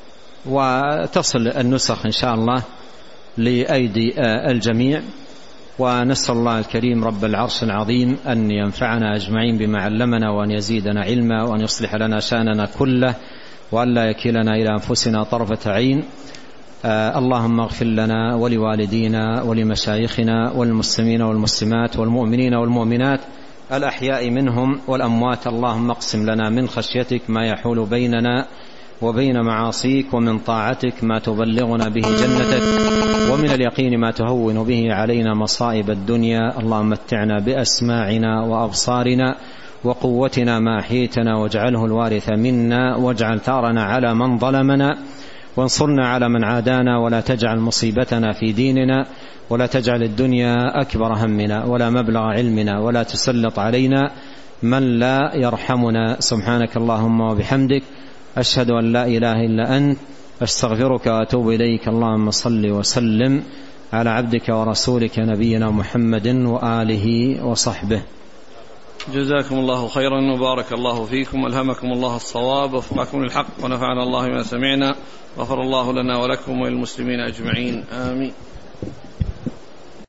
وتصل النسخ إن شاء الله لأيدي الجميع. ونسأل الله الكريم رب العرش العظيم أن ينفعنا أجمعين بما علمنا، وأن يزيدنا علما، وأن يصلح لنا شأننا كله، وأن لا يكلنا إلى أنفسنا طرفة عين. آه اللهم اغفر لنا ولوالدينا ولمشايخنا والمسلمين والمسلمات والمؤمنين والمؤمنات الأحياء منهم والأموات. اللهم اقسم لنا من خشيتك ما يحول بيننا وبين معاصيك، ومن طاعتك ما تبلغنا به جنتك، ومن اليقين ما تهون به علينا مصائب الدنيا. اللهم متعنا بأسماعنا وأبصارنا وقوتنا ما أحييتنا، واجعله الوارث منا، واجعل ثارنا على من ظلمنا، وانصرنا على من عادانا، ولا تجعل مصيبتنا في ديننا، ولا تجعل الدنيا أكبر همنا ولا مبلغ علمنا، ولا تسلط علينا من لا يرحمنا. سبحانك اللهم وبحمدك، أشهد أن لا إله إلا أنت، أستغفرك وأتوب إليك. اللهم صل وسلم على عبدك ورسولك نبينا محمد وآله وصحبه. جزاكم الله خيرا وبارك الله فيكم، ألهمكم الله الصواب ووفقكم للحق، ونفعنا الله ما سمعنا، غفر الله لنا ولكم وللمسلمين أجمعين، آمين.